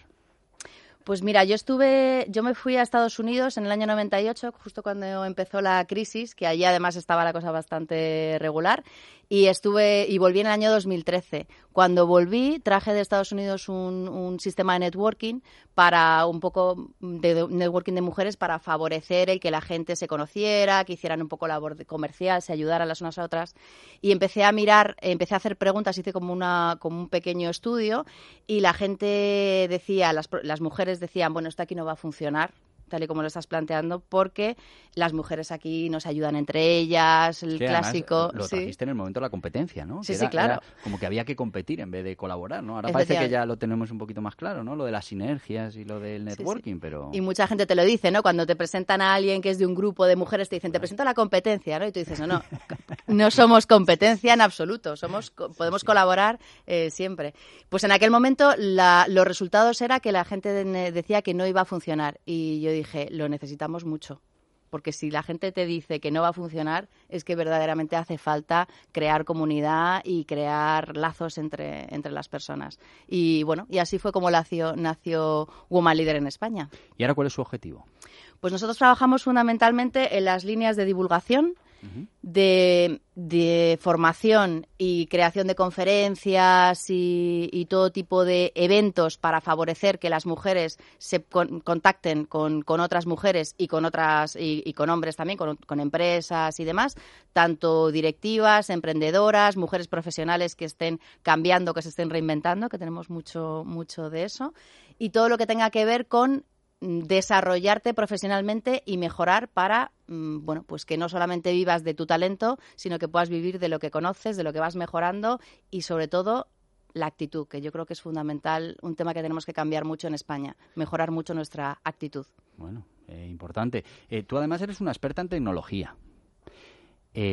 Pues mira, yo estuve, yo me fui a Estados Unidos en el año noventa y ocho, justo cuando empezó la crisis, que allí además estaba la cosa bastante regular, y estuve y volví en el año dos mil trece. Cuando volví, traje de Estados Unidos un, un sistema de networking para un poco de networking de mujeres para favorecer el que la gente se conociera, que hicieran un poco labor comercial, se ayudaran las unas a otras. Y empecé a mirar, empecé a hacer preguntas, hice como una como un pequeño estudio y la gente decía, las, las mujeres decían, bueno, esto aquí no va a funcionar, tal y como lo estás planteando, porque las mujeres aquí nos ayudan entre ellas, el sí, clásico... Lo trajiste sí. en el momento de la competencia, ¿no? Sí, que sí, era, claro. Era como que había que competir en vez de colaborar, ¿no? Ahora parece que ya lo tenemos un poquito más claro, ¿no? Lo de las sinergias y lo del networking, sí, sí. pero... Y mucha gente te lo dice, ¿no? Cuando te presentan a alguien que es de un grupo de mujeres, te dicen, te presento a la competencia, ¿no? Y tú dices, no, no, no somos competencia en absoluto, somos podemos sí, sí. colaborar eh, siempre. Pues en aquel momento la, los resultados era que la gente de, decía que no iba a funcionar y yo dije, lo necesito mucho, porque si la gente te dice que no va a funcionar es que verdaderamente hace falta crear comunidad y crear lazos entre, entre las personas. Y bueno, y así fue como nació, nació Woman Leader en España. ¿Y ahora cuál es su objetivo? Pues nosotros trabajamos fundamentalmente en las líneas de divulgación, uh-huh. de, de formación y creación de conferencias y, y todo tipo de eventos para favorecer que las mujeres se con, contacten con, con otras mujeres y con otras y, y con hombres también, con, con empresas y demás, tanto directivas, emprendedoras, mujeres profesionales que estén cambiando, que se estén reinventando, que tenemos mucho, mucho de eso, y todo lo que tenga que ver con desarrollarte profesionalmente y mejorar para, bueno, pues que no solamente vivas de tu talento, sino que puedas vivir de lo que conoces, de lo que vas mejorando y sobre todo la actitud, que yo creo que es fundamental, un tema que tenemos que cambiar mucho en España, mejorar mucho nuestra actitud. Bueno, eh, importante. Eh, tú además eres una experta en tecnología. Eh,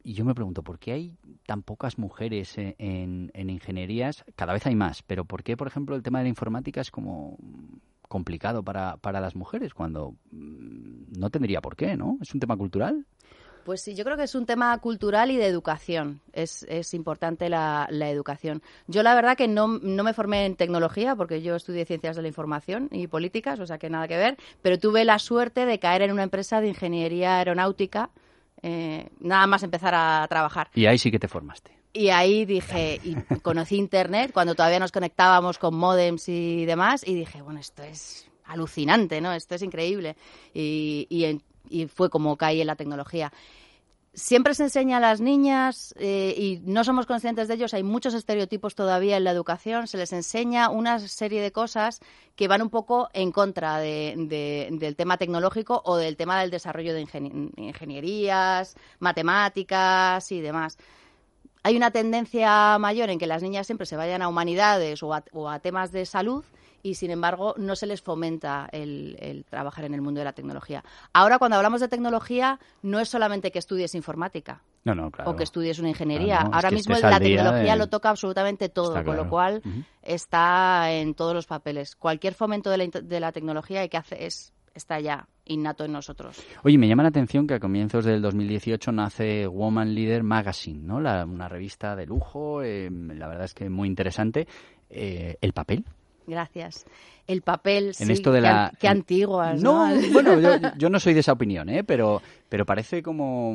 y yo me pregunto, ¿por qué hay tan pocas mujeres en, en, en ingenierías? Cada vez hay más, pero ¿por qué, por ejemplo, el tema de la informática es como complicado para, para las mujeres cuando mmm, no tendría por qué, ¿no? ¿Es un tema cultural? Pues sí, yo creo que es un tema cultural y de educación. Es, es importante la, la educación. Yo la verdad que no, no me formé en tecnología porque yo estudié ciencias de la información y políticas, o sea que nada que ver, pero tuve la suerte de caer en una empresa de ingeniería aeronáutica, eh, nada más empezar a trabajar. Y ahí sí que te formaste. Y ahí dije, y conocí Internet cuando todavía nos conectábamos con módems y demás, y dije, bueno, esto es alucinante, ¿no? Esto es increíble. Y, y, en, y fue como caí en la tecnología. Siempre se enseña a las niñas, eh, y no somos conscientes de ellos, hay muchos estereotipos todavía en la educación, se les enseña una serie de cosas que van un poco en contra de, de, del tema tecnológico o del tema del desarrollo de ingen- ingenierías, matemáticas y demás. Hay una tendencia mayor en que las niñas siempre se vayan a humanidades o a, o a temas de salud y, sin embargo, no se les fomenta el, el trabajar en el mundo de la tecnología. Ahora, cuando hablamos de tecnología, no es solamente que estudies informática no, no, claro. o que estudies una ingeniería. Claro, no, Ahora es que mismo estés la al día tecnología de... lo toca absolutamente todo, Está con claro. lo cual Uh-huh. está en todos los papeles. Cualquier fomento de la, de la tecnología hay que hacer es está ya innato en nosotros. Oye, me llama la atención que a comienzos del dos mil dieciocho nace Woman Leader Magazine, ¿no? La, una revista de lujo, eh, la verdad es que muy interesante. Eh, ¿El papel? Gracias. El papel, en sí, esto de qué, la... an- qué antiguas, ¿no? No, bueno, yo, yo no soy de esa opinión, ¿eh? Pero, pero parece como,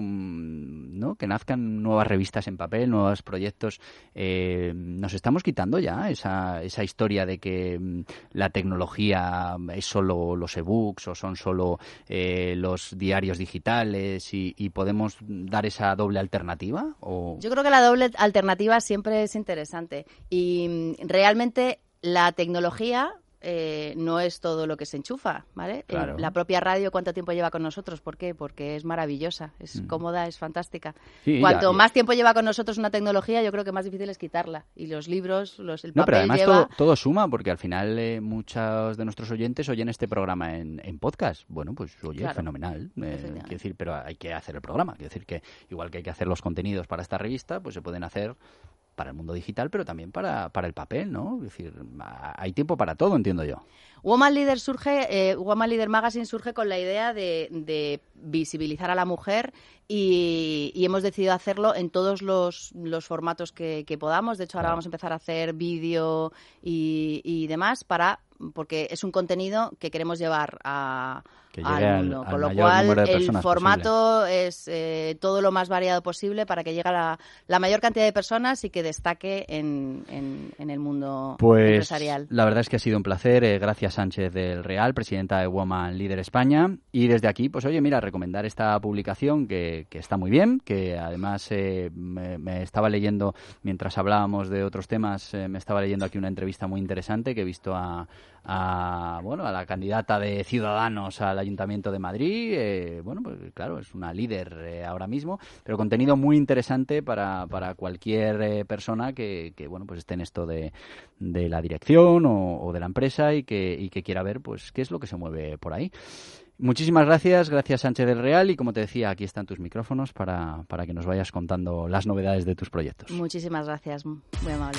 ¿no? Que nazcan nuevas revistas en papel, nuevos proyectos. Eh, nos estamos quitando ya esa, esa historia de que mm, la tecnología es solo los ebooks o son solo eh, los diarios digitales y, y podemos dar esa doble alternativa. ¿O? Yo creo que la doble alternativa siempre es interesante y mm, realmente la tecnología eh, no es todo lo que se enchufa, ¿vale? Claro. Eh, la propia radio, ¿cuánto tiempo lleva con nosotros? ¿Por qué? Porque es maravillosa, es mm. cómoda, es fantástica. Sí, Cuanto ya, más tiempo lleva con nosotros una tecnología, yo creo que más difícil es quitarla. Y los libros, los, el no, papel pero además lleva... todo, todo suma, porque al final eh, muchos de nuestros oyentes oyen este programa en, en podcast. Bueno, pues oye, claro. Fenomenal. Eh, quiero decir, pero hay que hacer el programa. Quiero decir que igual que hay que hacer los contenidos para esta revista, pues se pueden hacer para el mundo digital, pero también para, para el papel, ¿no? Es decir, hay tiempo para todo, entiendo yo. Woman Leader surge, eh, Woman Leader Magazine surge con la idea de, de visibilizar a la mujer y, y hemos decidido hacerlo en todos los, los formatos que, que podamos. De hecho, ahora claro. vamos a empezar a hacer vídeo y, y demás para porque es un contenido que queremos llevar a, al mundo. Al, al con lo cual, el formato posible. es eh, todo lo más variado posible para que llegue a la, la mayor cantidad de personas y que destaque en, en, en el mundo pues, empresarial. La verdad es que ha sido un placer. Eh, gracias, Sánchez del Real, presidenta de Woman Leader España. Y desde aquí, pues oye, mira, recomendar esta publicación que, que está muy bien, que además eh, me, me estaba leyendo, mientras hablábamos de otros temas, eh, me estaba leyendo aquí una entrevista muy interesante que he visto a a bueno a la candidata de Ciudadanos al Ayuntamiento de Madrid. Eh, bueno, pues claro, es una líder eh, ahora mismo, pero contenido muy interesante para, para cualquier eh, persona que, que bueno pues esté en esto de, de la dirección o, o de la empresa y que, y que quiera ver pues qué es lo que se mueve por ahí. Muchísimas gracias, gracias Sánchez del Real, y como te decía, aquí están tus micrófonos para, para que nos vayas contando las novedades de tus proyectos. Muchísimas gracias, muy amable.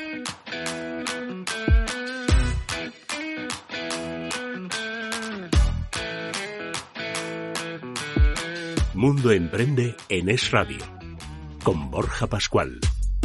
Mundo Emprende en Es Radio, con Borja Pascual.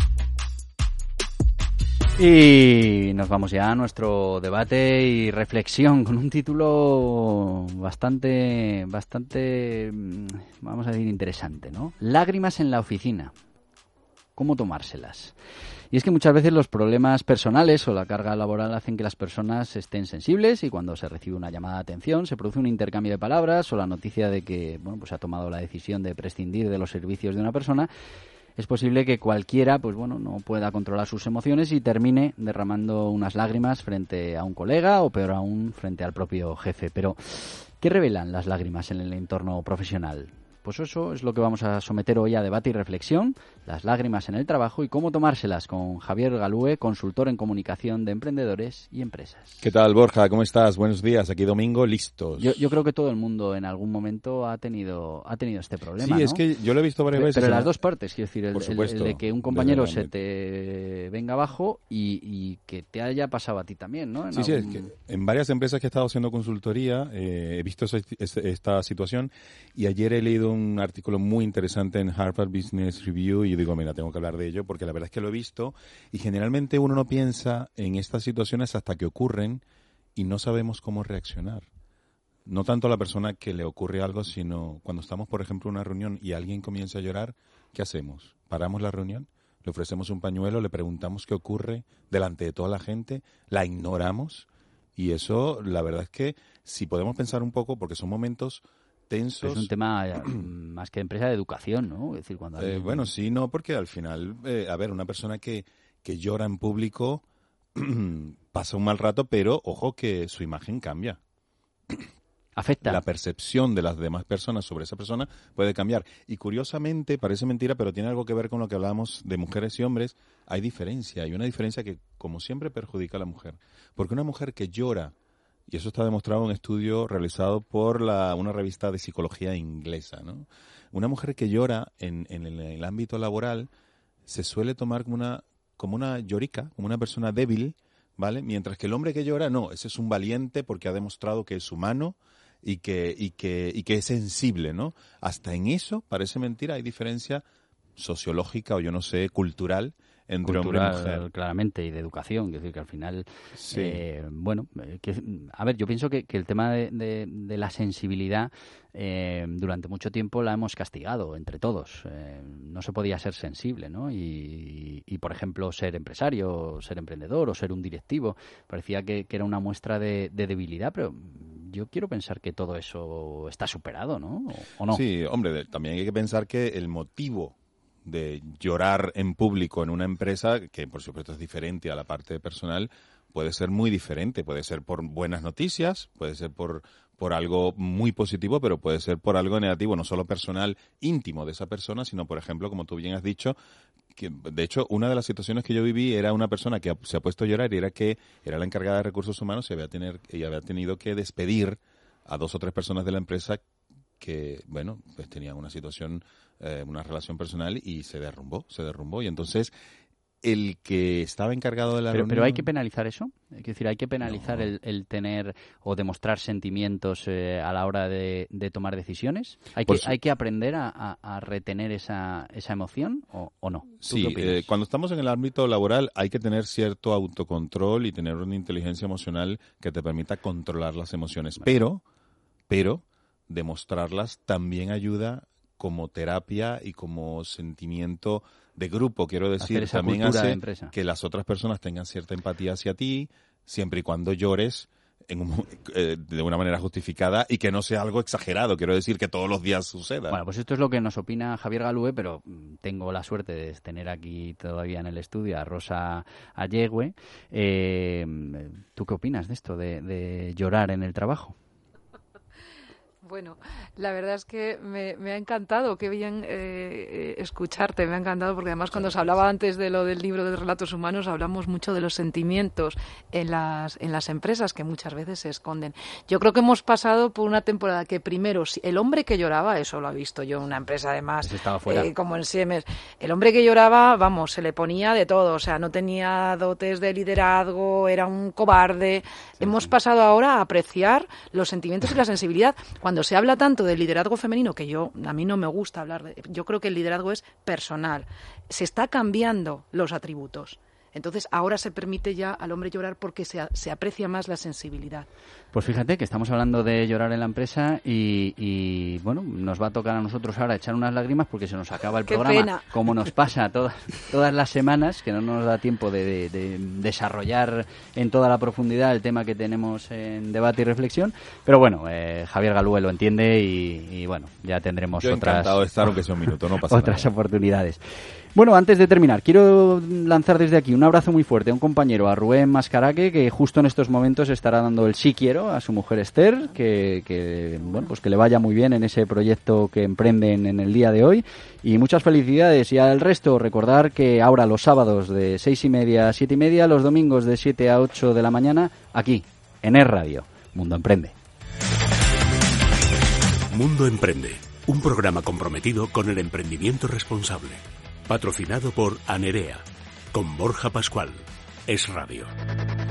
Y nos vamos ya a nuestro debate y reflexión con un título bastante, bastante, vamos a decir, interesante, ¿no? Lágrimas en la oficina. ¿Cómo tomárselas? Y es que muchas veces los problemas personales o la carga laboral hacen que las personas estén sensibles y cuando se recibe una llamada de atención se produce un intercambio de palabras o la noticia de que bueno pues ha tomado la decisión de prescindir de los servicios de una persona. Es posible que cualquiera pues bueno no pueda controlar sus emociones y termine derramando unas lágrimas frente a un colega o peor aún frente al propio jefe. Pero, ¿qué revelan las lágrimas en el entorno profesional? Pues eso es lo que vamos a someter hoy a debate y reflexión. las lágrimas en el trabajo y cómo tomárselas, con Javier Galúe, consultor en comunicación de emprendedores y empresas. ¿Qué tal, Borja? ¿Cómo estás? Buenos días. Aquí Domingo, listos. Yo, yo creo que todo el mundo en algún momento ha tenido ha tenido este problema, Sí, ¿no? es que yo lo he visto varias pero, veces. Pero en ¿no? las dos partes, quiero decir, el, Por supuesto, el de que un compañero se desde te venga abajo y, y que te haya pasado a ti también, ¿no? En Sí, algún... sí, es que en varias empresas que he estado haciendo consultoría eh, he visto esa, esta situación, y ayer he leído un artículo muy interesante en Harvard Business Review y yo digo, mira, tengo que hablar de ello porque la verdad es que lo he visto, y generalmente uno no piensa en estas situaciones hasta que ocurren y no sabemos cómo reaccionar. No tanto a la persona que le ocurre algo, sino cuando estamos, por ejemplo, en una reunión y alguien comienza a llorar, ¿qué hacemos? ¿Paramos la reunión? ¿Le ofrecemos un pañuelo? ¿Le preguntamos qué ocurre delante de toda la gente? ¿La ignoramos? Y eso, la verdad es que si podemos pensar un poco, porque son momentos tensos. Es un tema más que de empresa, de educación, ¿no? Es decir, cuando alguien... eh, bueno, sí, no, porque al final, eh, a ver, una persona que, que llora en público pasa un mal rato, pero ojo que su imagen cambia. Afecta. La percepción de las demás personas sobre esa persona puede cambiar. Y curiosamente, parece mentira, pero tiene algo que ver con lo que hablábamos de mujeres y hombres. Hay diferencia, hay una diferencia que, como siempre, perjudica a la mujer. Porque una mujer que llora, y eso está demostrado en un estudio realizado por la, una revista de psicología inglesa, ¿no? Una mujer que llora en, en, el, en el ámbito laboral se suele tomar como una, como una llorica, como una persona débil, ¿vale? Mientras que el hombre que llora, no, ese es un valiente porque ha demostrado que es humano y que, y que, y que es sensible, ¿no? Hasta en eso, parece mentira, hay diferencia sociológica o yo no sé, cultural, entre cultural, hombre y mujer. Claramente, y de educación, es decir, que al final, sí. eh, bueno, que, a ver, yo pienso que, que el tema de, de, de la sensibilidad eh, durante mucho tiempo la hemos castigado entre todos. Eh, no se podía ser sensible, ¿no? Y, y, por ejemplo, ser empresario, ser emprendedor o ser un directivo, parecía que, que era una muestra de, de debilidad, pero yo quiero pensar que todo eso está superado, ¿no? ¿O, o no? Sí, hombre, también hay que pensar que el motivo de llorar en público en una empresa, que por supuesto es diferente a la parte personal, puede ser muy diferente. Puede ser por buenas noticias, puede ser por, por algo muy positivo, pero puede ser por algo negativo, no solo personal, íntimo de esa persona, sino, por ejemplo, como tú bien has dicho, que de hecho una de las situaciones que yo viví era una persona que se ha puesto a llorar y era que era la encargada de recursos humanos y había, tener, y había tenido que despedir a dos o tres personas de la empresa que, bueno, pues tenían una situación, eh, una relación personal y se derrumbó, se derrumbó. Y entonces, el que estaba encargado de la pero, reunión... ¿Pero hay que penalizar eso? Es decir, ¿hay que penalizar no. el, el tener o demostrar sentimientos eh, a la hora de, de tomar decisiones? ¿Hay que, su... ¿hay que aprender a, a, a retener esa, esa emoción o, o no? Sí, eh, cuando estamos en el ámbito laboral hay que tener cierto autocontrol y tener una inteligencia emocional que te permita controlar las emociones. Vale. Pero, pero... demostrarlas también ayuda como terapia y como sentimiento de grupo, quiero decir, también hace que las otras personas tengan cierta empatía hacia ti, siempre y cuando llores en un, eh, de una manera justificada y que no sea algo exagerado, quiero decir que todos los días suceda. Bueno, pues esto es lo que nos opina Javier Galúe, pero tengo la suerte de tener aquí todavía en el estudio a Rosa Allegüe. Eh, ¿Tú qué opinas de esto, de, de llorar en el trabajo? Bueno, la verdad es que me, me ha encantado, qué bien eh, escucharte, me ha encantado porque además cuando se hablaba antes de lo del libro de relatos humanos hablamos mucho de los sentimientos en las, en las empresas que muchas veces se esconden. Yo creo que hemos pasado por una temporada que primero, el hombre que lloraba, eso lo he visto yo en una empresa además, eh, como en Siemens, el hombre que lloraba, vamos, se le ponía de todo, o sea, no tenía dotes de liderazgo, era un cobarde. Sí, hemos sí. pasado ahora a apreciar los sentimientos y la sensibilidad. Cuando se habla tanto del liderazgo femenino, que yo a mí no me gusta hablar de... Yo creo que el liderazgo es personal. Se está cambiando los atributos. Entonces, ahora se permite ya al hombre llorar porque se, se aprecia más la sensibilidad. Pues fíjate que estamos hablando de llorar en la empresa y, y bueno, nos va a tocar a nosotros ahora echar unas lágrimas porque se nos acaba el Qué programa, pena. Como nos pasa todas, todas las semanas, que no nos da tiempo de, de, de desarrollar en toda la profundidad el tema que tenemos en debate y reflexión. Pero bueno, eh, Javier Galúe lo entiende y, y bueno, ya tendremos Yo otras, encantado de estar, aunque sea un minuto, no pasa otras nada. oportunidades. Bueno, antes de terminar, quiero lanzar desde aquí un abrazo muy fuerte a un compañero, a Rubén Mascaraque, que justo en estos momentos estará dando el sí quiero a su mujer Esther, que, que bueno, pues que le vaya muy bien en ese proyecto que emprenden en el día de hoy. Y muchas felicidades. Y al resto, recordar que ahora los sábados de seis y media a siete y media, los domingos de siete a ocho de la mañana, aquí, en Es Radio, Mundo Emprende. Mundo Emprende, un programa comprometido con el emprendimiento responsable. Patrocinado por Anerea, con Borja Pascual. Es Radio.